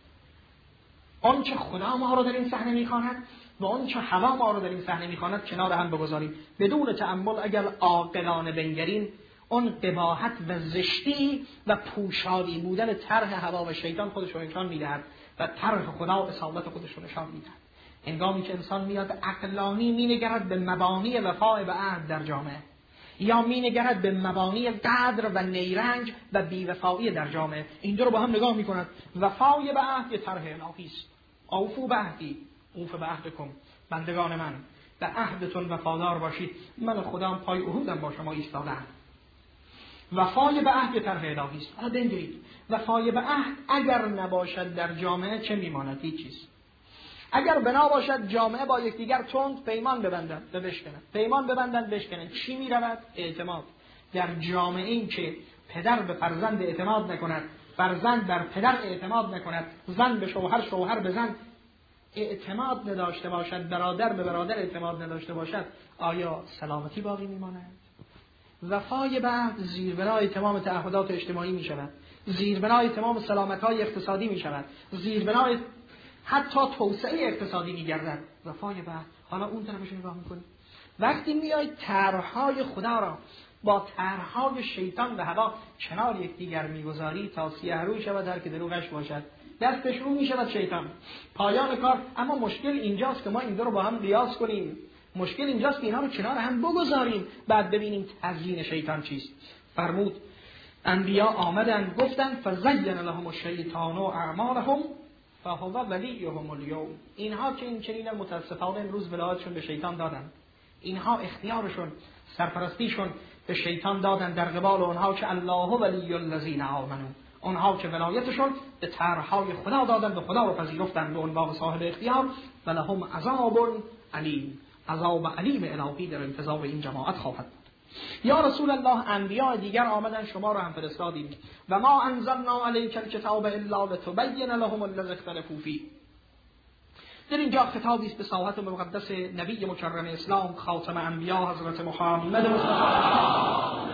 آن چه خدا ما رو در این صحنه میخواند و آن چه هوا ما رو در این صحنه میخواند کنار هم بگذاریم. بدون تأمل اگر عاقلانه بنگریم، اون قباحت و زشتی و پوشالی بودن طرح هوا و شیطان خودش رو نشان میدهد و طرح خدا و اصالت خودش رو نشان میدهد. هنگامی که انسان میاد عقلانی مینگرد به مبانی وفای به عهد در جامعه، یا مینگرد به مبانی قدر و نیرنج و بیوفایی در جامعه، این دو رو با هم نگاه میکند. وفای به عهد یه طرح الهی است. اوفوا بعهدی اوف بعهدکم، بندگان من به عهدتون وفادار باشید، من خودم پای عهودم با شما ایستادم. وفای به عهد طرح الهی است. حالا بنگرید وفای به عهد اگر نباشد در جامعه چه میماند؟ هیچ چیز. اگر بنا باشد جامعه با یکدیگر تند پیمان ببندند و بشکنند، پیمان ببندند بشکنند، چی میرود؟ اعتماد. در جامعه این که پدر به فرزند اعتماد نکند، فرزند بر پدر اعتماد نکند، زن به شوهر، شوهر به زن اعتماد نداشته باشد، برادر به برادر اعتماد نداشته باشد، آیا سلامتی باقی میماند؟ وفای بعد زیربنای تمام تعهدات اجتماعی می شود، زیربنای تمام سلامت‌های اقتصادی می شود، زیربنای حتی توسعه اقتصادی می گردد. وفای بعد. حالا اون طرفش نگاه میکنید، وقتی میاید طرحهای خدا را با طرحهای شیطان و هوا کنار یکدیگر میگذاری تا سیه روی شود هر که دروغش باشد. دستش رو میشود شیطان. پایان کار. اما مشکل اینجاست که ما این دو رو با هم قیاس کنیم. مشکل اینجاست که اینا رو کنار هم بگذاریم بعد ببینیم تزیین شیطان چیست. فرمود انبیا آمدن گفتن فزین لهم الشیطان اعمالهم فهو ولیهم اليوم. اینها که این چنین متاسفانه امروز ولایتشون به شیطان دادن، اینها اختیارشون سرپرستیشون به شیطان دادن در قبال اونها که الله ولی الذین آمنوا، اونها که ولایتشون به طرحهای خدا دادن، به خدا رو پذیرفتن، به عنوان صاحب اختیار. ولهم عذاب علیم، عذاب علیم الهی در انتظار این جماعت خواهد بود. یا رسول الله انبیاء دیگر آمدن شما رو هم فرستادیم و ما انزلنا علیک الکتاب الا لتبین لهم الذی اختلفوا فیه. در اینجا خطابی است به ساحت مقدس نبی مکرم اسلام خاتم انبیا حضرت محمد مصطفی.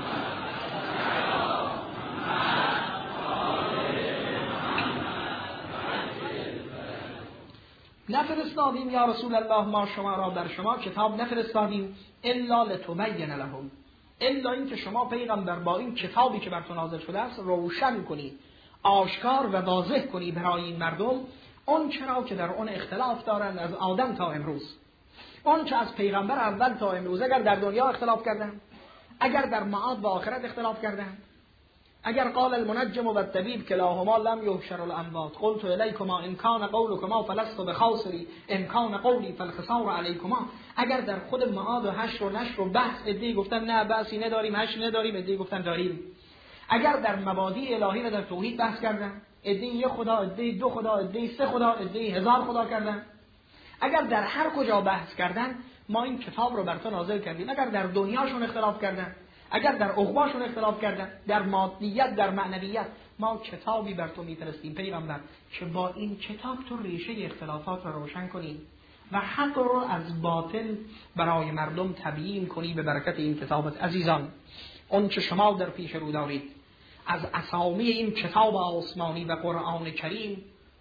نفرستادیم یا رسول الله ما شما را در شما کتاب نفرستادیم الا لتبین لهم، الا این که شما پیغمبر با این کتابی که بر تو نازل شده است روشن کنی، آشکار و واضح کنی برای این مردم اون چرا که در اون اختلاف دارن از آدم تا امروز. اون چه از پیغمبر اول تا امروز اگر در دنیا اختلاف کردن، اگر در معاد و آخرت اختلاف کردن، اگر قال المنجم و الطبیب کلاهما لم یحشر الاموات قلت الیکما ان کان قولکما فلست بخاسری ان کان قولی فالخسار علیکما. اگر در خود معاد و حشر و نشر و بحث ادعی گفتن نه بحثی نداریم، حشر نداریم، ادعی گفتن داریم. اگر در مبادی الهی و در توحید بحث کردن، ادعی یک خدا، ادعی دو خدا، ادعی سه خدا، ادعی هزار خدا کردن. اگر در هر کجا بحث کردن ما این کتاب رو بر تو نازل کردیم. اگر در دنیاشون اختلاف کردن، اگر در عقباشون اختلاف کردن، در مادیت، در معنویت، ما کتابی بر تو میفرستیم پیغمبر که با این کتاب تو ریشه اختلافات رو روشن کنی و حق رو از باطل برای مردم تبیین کنی به برکت این کتابت. عزیزان، اون چه شما در پیش رو دارید از اسامی این کتاب آسمانی و قرآن کریم،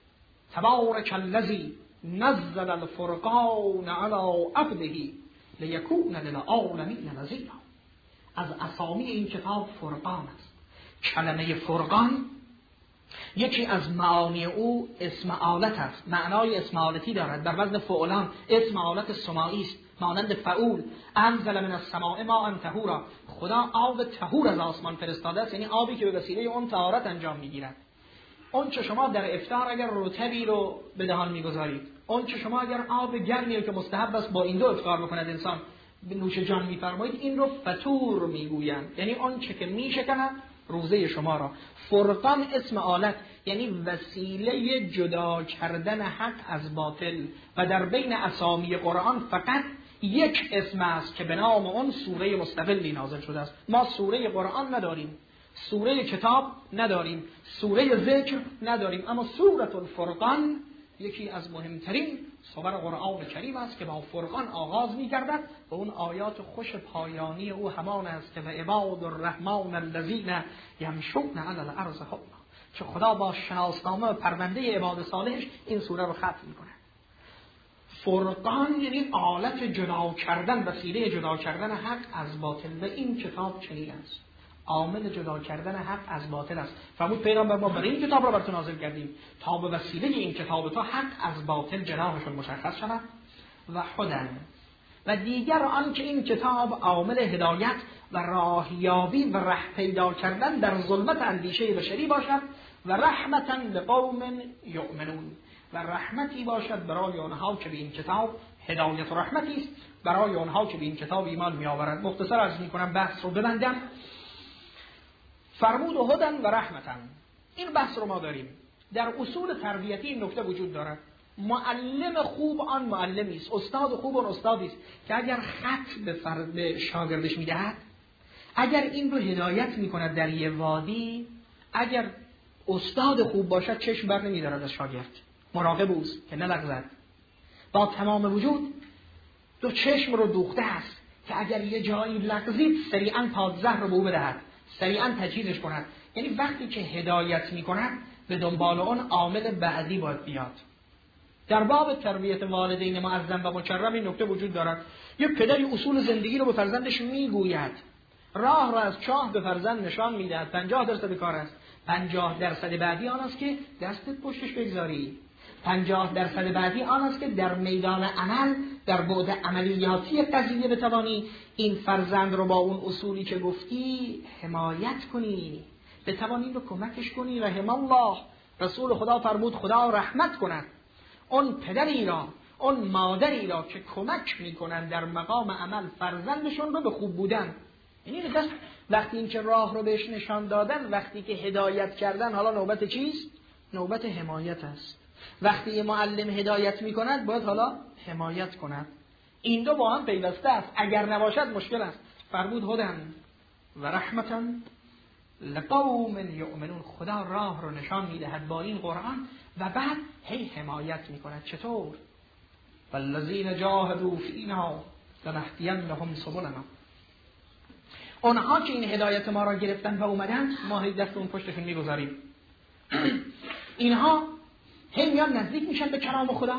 تبارک الذی نزل الفرقان علی عبده لیکون للعالمین نذیرا. از اسامی این کتاب فرقان است. کلمه فرقان یکی از معانی او اسم آلت است، معنای اسم آلتی دارد، بر وزن فعلان، اسم آلت سماعی است مانند فعول. انزل من السماء ماء طهورا، خدا آب طهور از آسمان فرستاده است، یعنی آبی که به وسیله اون طهارت انجام میگیرد. اون چه شما در افطار اگر رطبی رو به دهان میگذارید، اون چه شما اگر آب گرمی رو که مستحب است با این دو افطار بکند انسان به نوش جان میفرمایید، این رو فطور میگویند، یعنی اون چه که میشکند روزه شما را. فرقان اسم آلت یعنی وسیله جدا کردن حق از باطل و در بین اسامی قرآن فقط یک اسم است که به نام اون سوره مستقلی نازل شده است. ما سوره قرآن نداریم، سوره کتاب نداریم، سوره ذکر نداریم، اما سوره الفرقان یکی از مهمترین سور قرآن کریم است که با فرقان آغاز می‌گردد و اون آیات خوش پایانی او همان است که و عباد الرحمن الذین یمشون علی الارض هونا، که خدا با شناسنامه و پرونده عباد صالحش این سوره رو ختم می‌کنه. فرقان یعنی آلت جدا کردن، وسیله جدا کردن حق از باطل و این کتاب چنین است، عامل جدا کردن حق از باطل است. فرمود پیغمبر ما برای این کتاب را بر تو نازل کردیم تا به وسیله این کتاب تو حق از باطل جناحشون مشخص شود و هدن و دیگر آن که این کتاب عامل هدایت و راهیابی و ره پیدا کردن در ظلمت اندیشه بشری باشد و رحمتا لقوم یؤمنون و رحمتی باشد برای آنها که به این کتاب هدایت و رحمتی است برای آنها که به این کتاب ایمان می‌آورند. مختصر عرض می‌کنم بحث رو ببندم. فرمود و هدن و رحمتن، این بحث رو ما داریم. در اصول تربیتی این نکته وجود دارد. معلم خوب آن معلمی است، استاد خوب آن استادی است که اگر خط به, فرد به شاگردش میدهد، اگر این رو هدایت میکند در یه وادی، اگر استاد خوب باشد چشم بر نمیدارد از شاگرد، مراقب اوست که نلغزد، با تمام وجود دو چشم رو دوخته است که اگر یه جایی لغزید سریعا پادزهر رو به او بدهد، سریعا تجهیزش کند. یعنی وقتی که هدایت میکند به دنبال اون عامل بعدی باید بیاد. در باب تربیت والدین معظم و مکرم این نکته وجود دارد. یک پدری اصول زندگی رو به فرزندش میگوید، راه را از چاه به فرزند نشان میدهد. پنجاه درصد کار است. پنجاه درصد بعدی آن است که دستت پشتش بگذاری. پنجاه درصد بعدی آن است که در میدان عمل، در بعد عملیاتی قضیه بتوانی این فرزند رو با اون اصولی که گفتی حمایت کنی، بتوانی رو کمکش کنی. رحم الله، رسول خدا فرمود خدا رحمت کند اون پدری را، اون مادری را که کمک میکنن در مقام عمل فرزندشون رو به خوب بودن. یعنی دست وقتی این که راه رو بهش نشان دادن، وقتی که هدایت کردن، حالا نوبت چیست؟ نوبت حمایت است. وقتی یه معلم هدایت میکند باید حالا حمایت کند. این دو با هم پیوسته است، اگر نباشد مشکل است. فرمود هدن و رحمتا لقوم یؤمنون، خدا راه رو نشان میدهد با این قرآن و بعد هی حمایت میکند. چطور؟ والذین جاهدوا فینا لنهدینهم سبلنا، اونها که این هدایت ما را گرفتن و اومدن، ما هی دست اون پشتشون میگذاریم. اینها هی میان نزدیک میشن به کلام خدا.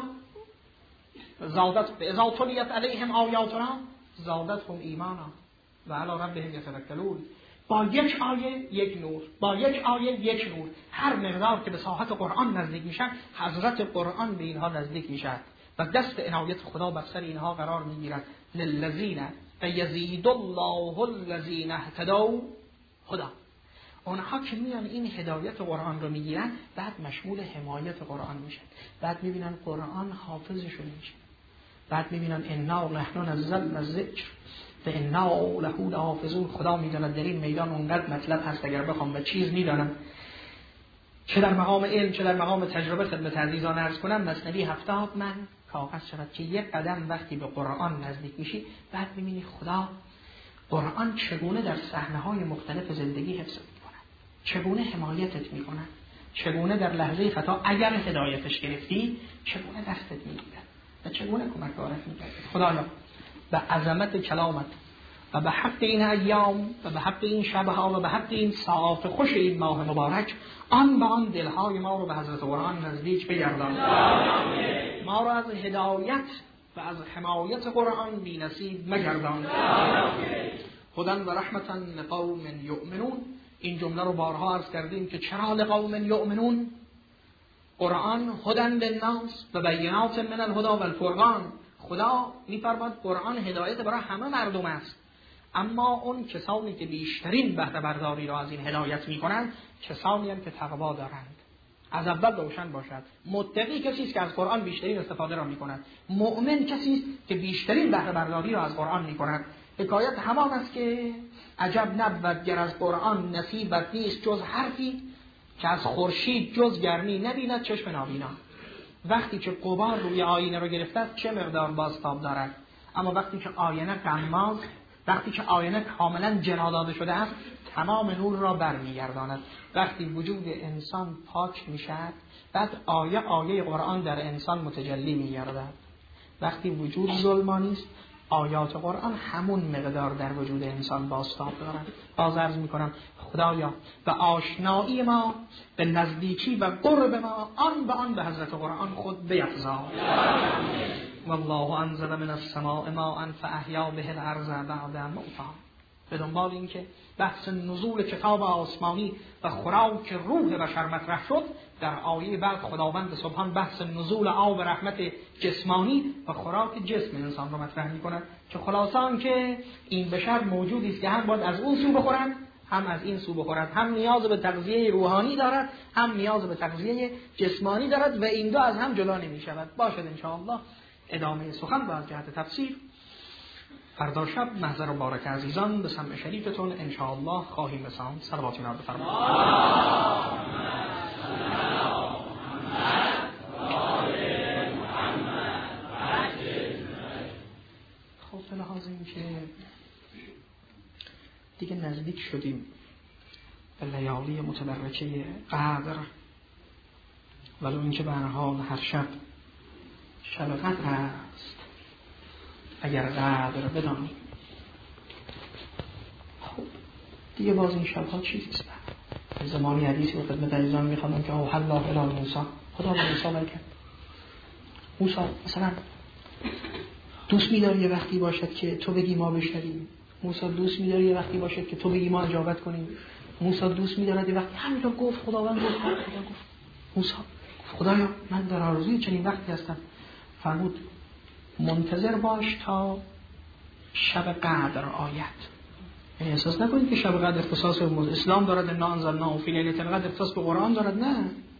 زادت اذا تلیت علیهم آیاتنا زادتهم ایمانا و علی ربهم یتوکلون. با یک آیه یک نور، با یک آیه یک نور. هر مقدار که به ساحت قرآن نزدیک میشن، حضرت قرآن به اینها نزدیک میشد و دست عنایت خدا بر سر اینها قرار میگیرد. للذین فیزید الله الذین اهتدوا هدی. اونها که میان این هدایت قرآن رو میگیرن، بعد مشمول حمایت قرآن میشن، بعد میبینن قرآن حافظشون میشه، بعد میبینن انا نحن نزلنا الذکر و انا له لحافظون. خدا میداند در این میدان اونقدر مطلب هست اگر بخوام و چیز میدانم، چه در مقام علم چه در مقام تجربه خدمت عزیزان عرض کنم. مثنوی هفتاد من کاغذ شود که یک قدم وقتی به قرآن نزدیک میشی، بعد میبینی خدا قرآن چگونه در صحنه‌های مختلف زندگی حفظ میکنه، چگونه حمایتت میکنه، چگونه در لحظه خطا اگر هدایتش گرفتی چگونه دستت میگیره و چگونه کمکارت میکنه. خدایا به عظمت کلامت و به حق این ایام و به حق این شبها و به حق این ساعات خوش این ماه مبارک، آن به آن دلهای ما رو به حضرت قرآن نزدیک بگردان. ما رو از هدایت و از حمایت قرآن بی نصیب مگردان. هدن و رحمتا لقوم یؤمنون. این جمله رو بارها عرض کردیم که چرا لقوم یؤمنون؟ قرآن هدن للناس و بینات من الهدی و الفرقان. خدا می‌فرماید قرآن هدایت برای همه مردم است، اما اون کسانی که بیشترین بهره برداری را از این هدایت می‌کنند کسانی هم که تقوا دارند. از اول روشن باشد، متقی کسی است که از قرآن بیشترین استفاده را می‌کند، مؤمن کسی است که بیشترین بهره برداری را از قرآن می‌کند. حکایت همان است که عجب نبود گر از قرآن نصیبت نیست جز حرفی، که از خورشید جز گرمی نبیند چشم نابینا. وقتی که غبار روی آینه رو گرفته است چه مقدار بازتاب دارد، اما وقتی که آینه غماز، وقتی که آینه کاملا جلا داده شده است تمام نور را برمیگرداند. وقتی وجود انسان پاک میشد بعد آیه آیه قرآن در انسان متجلی میگردد. وقتی وجود ظلمانی است آیات قرآن همون مقدار در وجود انسان بازتاب دارند. باز عرض میکنم خدایا و آشنایی ما به نزدیکی و قرب ما آن به آن به حضرت قرآن خود بیفزا. والله انزل من السماء ماء فاحیا به الارض بعد موتها. به دنبال این که بحث نزول کتاب آسمانی و خوراک روح بشر مطرح شد، در آیه بعد خداوند سبحان بحث نزول آب رحمت جسمانی و خوراک جسم انسان رو مطرح می‌کند که خلاصان که این بشر موجودی است که هم باید از اون سو بخورند هم از این سو بخورد، هم نیاز به تغذیه روحانی دارد هم نیاز به تغذیه جسمانی دارد و این دو از هم جدا نمی‌شود. باشد ان شاء الله ادامه سخن با از جهت تفسیر فردا شب محضر مبارک عزیزان به سمع شریفتون ان شاء الله خواهیم رساند. صلوات اینا بفرمایید. خب به لحاظ این که دیگه نزدیک شدیم به لیالی متبرکه قدر، ولو اینکه به هر حال هر شب شب قدر است اگر قدر بدانیم. خب دیگه باز این شبها چیزیست؟ زمانی حدیثی و خدمت عزیزان میخوانم که اوحی الله الی موسی، خدا به موسی بگه موسی مثلا دوست می‌داری یه وقتی باشد که تو بگی ما بشنویم، موسی دوست می‌داره یه وقتی باشه که تو بگی ما اجابت کنیم. موسی دوست می‌داره یه وقتی همینطور گفت خداوند گفت خدا گفت موسی خدایا من در آرزوی چنین وقتی هستم. فرمود منتظر باش تا شب قدر آید. یعنی احساس نکنید که شب قدر اختصاص به اسلام دارد، نه انزلناه فی لیلة القدر اختصاص به قرآن دارد، نه.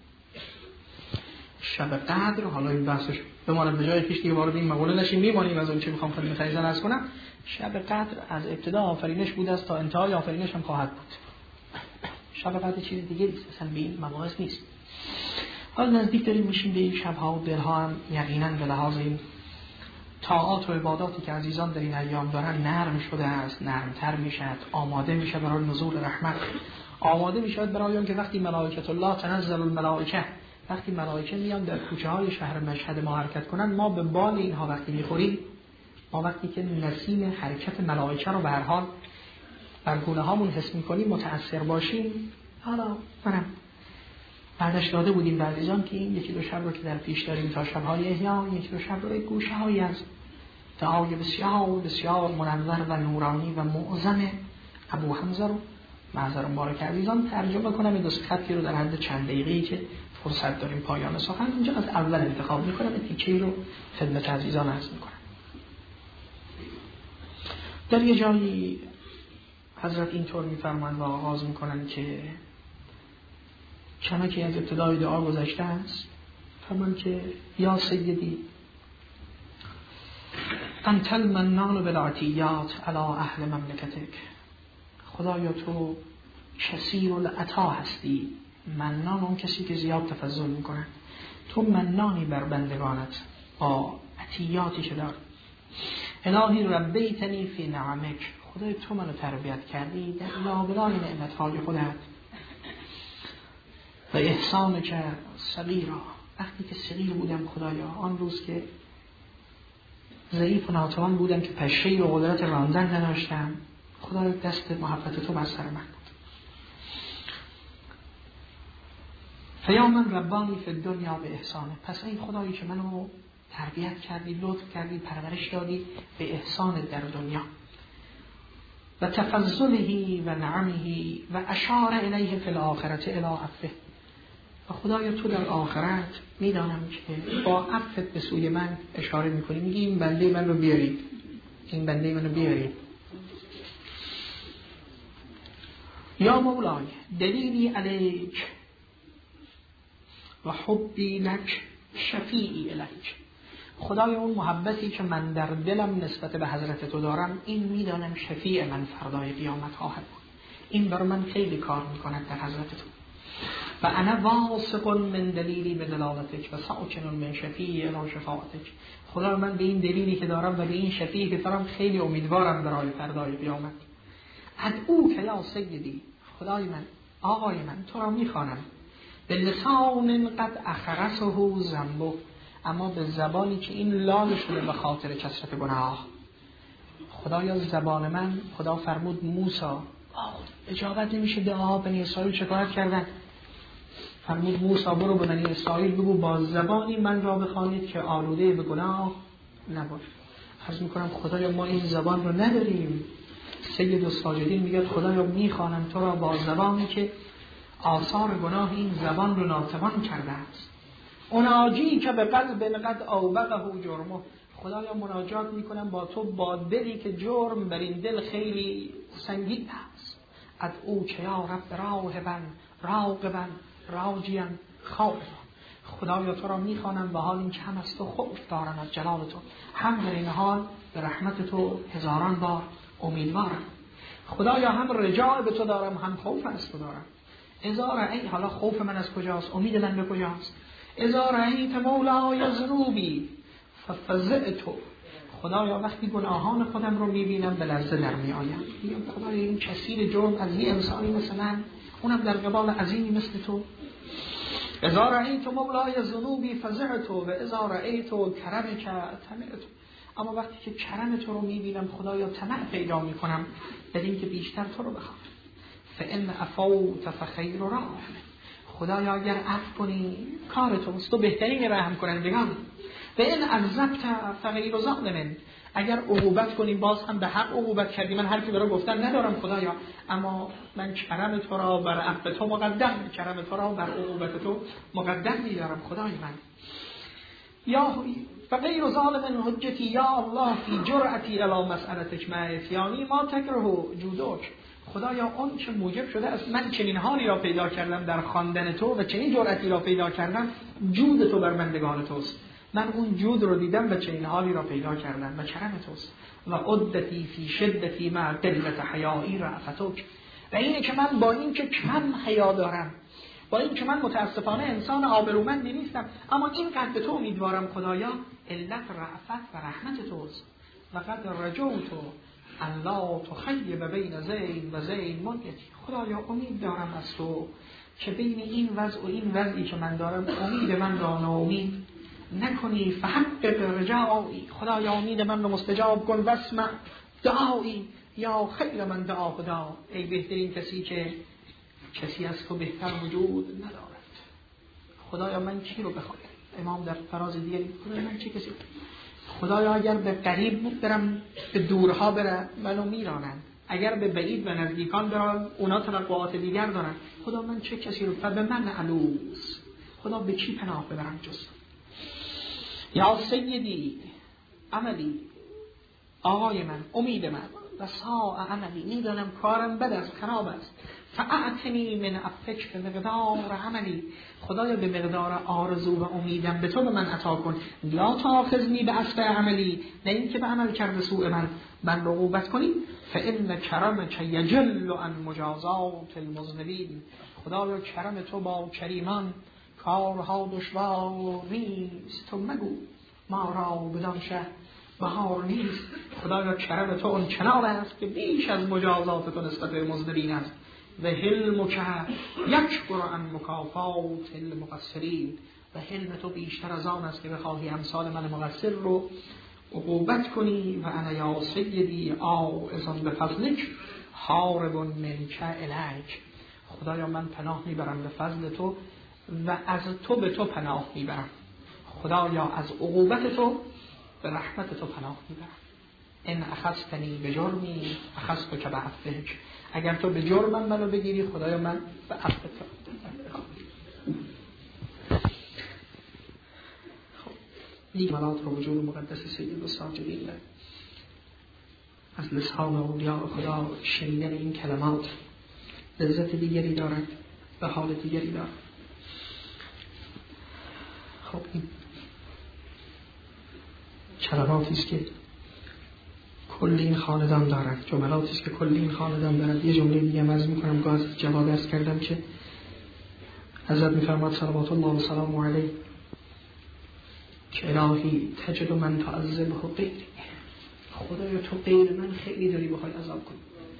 شب قدر، حالا این بحثش بماند به جای پیش دیگه وارد این مقوله نشیم، میمانیم از اون چه میخوام خدمت عزیزان عرض کنم. شب قدر از ابتدا آفرینش بود است تا انتهای آفرینش هم خواهد بود. شب قدر چیز دیگه نیست، اصلا به این مباحث نیست. حالا نزدیک داریم میشیم به این شبها و دلها هم یقینا به لحاظ این طاعات و عباداتی که عزیزان در این ایام دارن نرم شده است، نرمتر میشد، آماده میشه برای نزول رحمت، آماده میشد برای اون که وقتی ملائکه الله تنزل الملائکه، وقتی ملائکه میان در کوچه های شهر مشهد ما حرکت کنن، ما به بال اینها وقتی میخوریم، ما وقتی که نسیم حرکت ملائکه رو به هر حال بر گونه هامون حس میکنیم، متأثر باشیم. حالا منم بعدش داده بودیم به عزیزان که این یکی دو شب رو که در پیش داریم تا شب‌های احیا، یکی دو شب رو یک گوشه هایی از دعای بسیار بسیار منور و نورانی و معظم ابو حمزه رو معذر مبارک عزیزان ترجمه کنم. این دو خطی رو در حد چند دقیقه‌ای که فرصت داریم پایان سخن اینجا از اول انتخاب می‌کنم، این تیکه‌ای رو خدمت عزیزان عرض می‌کنم. در یه جایی حضرت اینطور می‌فرمایند و آغاز می‌کنند که چنانکه از ابتدای دعا گذشته است، فرمایند که یا سیدی انت المنان بالعطیات علی اهل مملکتک، خدایا تو کثیر العطا هستی، منان اون کسی که زیاد تفضل میکنه، تو منانی بر بندگانت با عطیاتی که دار. الهی ربیتنی فی نعمک، خدای تو منو تربیت کردی در لابلای نعمتهای خودت و احسان که صغیرا، وقتی که صغیر بودم خدایا، آن روز که ضعیف و ناتوان بودم که پشه و قدرت راندن نداشتم، خدایا دست محبت تو بر سر من بود. فیا من ربانی فی الدنیا به احسانه، پس ای خدایی که منو تربیت کردی، لطف کردی، پرورش دادی به احسان در دنیا و تفضلهی و نعمهی و اشار الیه فی الاخرت الی عفوه، و خدایا تو در آخرت میدانم که با عفوت به سوی من اشاره میکنی، میگی این بنده من رو بیارید، این بنده من رو بیارید. یا مولای دلیلی علیک و حبی لک شفیعی الیک، خدایا اون محبتی که من در دلم نسبت به حضرت تو دارم، این میدانم شفیع من فردای قیامت خواهد بود، این بر من خیلی کار میکند در حضرت تو. و انا واثق من دلیلی به دلالتک و ساکن من شفیع الی شفاعتک، خدا من به این دلیلی که دارم و به این شفیعی که دارم خیلی امیدوارم برای فردای قیامت. ادعو که یا سیدی، خدای من، آقای من، تو را میخوانم به لسان قد اخرسه ذنبه، اما به زبانی که این لال شده به خاطر کثرت گناه. خدایا زبان من، خدا فرمود موسی اجابت نمیشه دعاها، بنی اسرائیل شکایت کردن، فرمود موسی برو به بنی اسرائیل بگو با زبانی من را بخوانید که آلوده به گناه نباشه. عرض میکنم خدایا ما این زبان رو نداریم. سید الساجدین میگه خدایا میخوانم تو را با زبانی که آثار گناه این زبان رو ناتوان کرده است. اناجی که به قلب قد اوبقه جرمه، خدایا مناجات میکنم با تو با دلی که جرم بر این دل خیلی سنگین است. ادعو که یا رب راهبا راغبا راجیا خائفا، خدایا تو را میخوانم به حال این که هم از تو خوف دارم، از جلال تو، هم در این حال به رحمت تو هزاران بار امیدوارم. خدایا هم رجاء به تو دارم، هم خوف از تو دارم. اذا رأیت، حالا خوف من از کجاست، امید من به کجاست؟ اذا رأیت مولای ذنوبی ففزعت، خدایا وقتی گناهان خودم رو میبینم به لرزه در میآیم، میگم خدایا این کثیر جرم از یه انسانی مثل من، اونم در قبال عظیمی مثل تو. اذا رأیت مولای ذنوبی فزعت و اذا رأیت کرمک طمعت، اما وقتی که کرم تو رو میبینم خدایا طمع پیدا میکنم در این که بیشتر تو رو بخوام. فإن عفوت فخیر رحم، خدایا اگر عفو کنی کار توست، تو بهترین رحم کنندگان. و این عذبت فغیر ظالم، اگر عقوبت کنی باز هم به حق عقوبت کردی. من حرفی برای گفتن ندارم خدایا، اما من کرم تو را بر عفو تو مقدم، کرم تو را بر عقوبت تو مقدم می‌دارم خدای من. یا فغیر ظالم حجتی یا الله فی جرأتی الی مسئلتک مع اتیانی ما تکره جودک. خدایا اون چه موجب شده از من چنین حالی را پیدا کردم در خواندن تو و چنین جرأتی را پیدا کردم، جود تو بر بندگان توست. من اون جود رو دیدم و چنین حالی را پیدا کردم و کرم توست. و عدتی فی شدتی مع قلت حیایی رأفتک. و اینه که من با این که کم حیا دارم، با این که من متاسفانه انسان آبرومندی نیستم، اما اینقدر به تو امیدوارم خدایا، علت رأفت و رحمت توست. و قد رجوت الله تخیب بین زین و زین منیتی. خدایا امید دارم از تو که بین این وضع و این وضعی که من دارم امید من را ناامید نکنی. فحقق رجایی، خدایا امید من رو مستجاب کن. واسمع دعایی یا خیر من دعا خدا، ای بهترین کسی که کسی از تو بهتر وجود ندارد. خدایا من کی رو بخوام؟ امام در فراز دیگری خدایا من چه کسی؟ خدایا اگر به قریب برم به دورها برم منو میرانند، اگر به بعید و نزدیکان برم اونا توقعات دیگر دارن. خدا من چه کسی رو فبه من علوز، خدا به کی پناه ببرم جز؟ یا سیدی عملی، آقای من، امید من، و ساء عملی، میدانم کارم بد است، خراب است. فاعتنی من عفوک به مقدار عملی، خدایا به مقدار آرزو و امیدم به تو به من عطا کن. لا تاخذنی به اسوء عملی، نه این که به عمل کرده سوء من من عقوبت کنی. فان کرمک یجل عن مجازات المذنبین، خدایا کرم تو با کریمان کارها دشوار نیست. تو مگو ما را بدان شهر بهار نیست. خدایا کرم تو اون چنان است که بیش از مجازات تو نسبت به مذنبین است. و حلمک یکبر عن مکافات المقصرین، و حلم تو بیشتر از آن است که بخواهی امثال من مقصر رو عقوبت کنی. و انا یا سیدی عائذ بفضلک هارب منک الیک، خدایا من پناه میبرم به فضل تو و از تو به تو پناه میبرم. خدایا از عقوبت تو به رحمت تو پناه میبرم. ان اخذتنی به جرمی اخذتک به عفوک، اگر تو به جرمم منو بگیری خدایا من به عفو تو. این کلمات رو وجود مقدس سید الساجدین از لسان اولیاء خدا شنیدن این کلمات لذت دیگری دارد و حال دیگری دارد. خب این کلماتی است که کل این خاندان دارد، جملاتی است که کل این خاندان دارد. یه جمله دیگه عرض می‌کنم، گاز جواب عرض کردم که حضرت می‌فرماد صلوات الله و سلام علیه که الهی تجد من تعذبه غیری، خدایا تو غیر من خیلی داری بخوای عذاب کنی.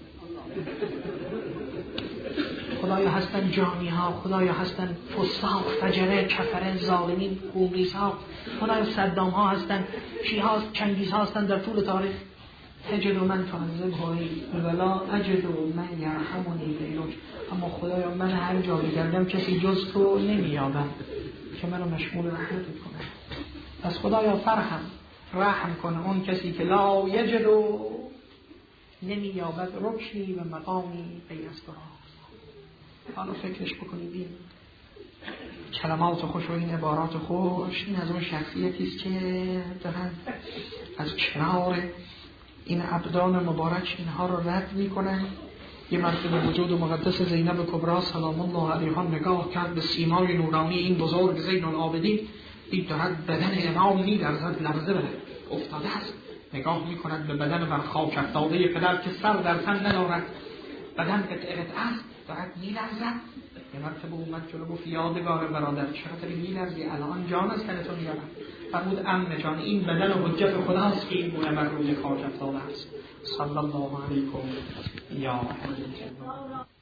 خدایا هستن جانی ها، خدایا هستن فساق، فجره، کفره، ظالمین، خونریز ها، خدایا صدام ها هستن، شیعه ها، چنگیز ها هستن در طول تاریخ. تجد من تعذبه غیری ولا اجد من یرحمنی غیرک، اما خدایا من هر جا بگردم کسی جز تو نمییابم که منو مشمول رحمتت کنه. پس خدایا فرحم رحم کن اون کسی که لا یجد و نمییابد رکنی و مقامی غیر از تو. حالا فکرش بکنید این کلمات خوش و این عبارات خوش این از اون شخصیتی است که دارن از کنار این ابدان مبارک اینها رو رد میکنن. یه مرتبه وجود مقدس زینب کبرا سلام الله علیها نگاه کرد به سیمای نورانی این بزرگ زین العابدین، دید دارد بدن امام می‌لرزد، لرزه بره افتاده است. نگاه میکند به بدن بر خاک افتاده پدر که سر در تن ندارد، بدن قطعه است، دارد می‌لرزد. یه مرتبه اومد جلو گفت یادگار برادر چرا داری می‌لرزی؟ الان جان از تنتون میارم. فرمود عمه جان این بدن حجت خداست که این گونه بر روی خاک افتاده است. صلی الله علیکم یا حبیب الله.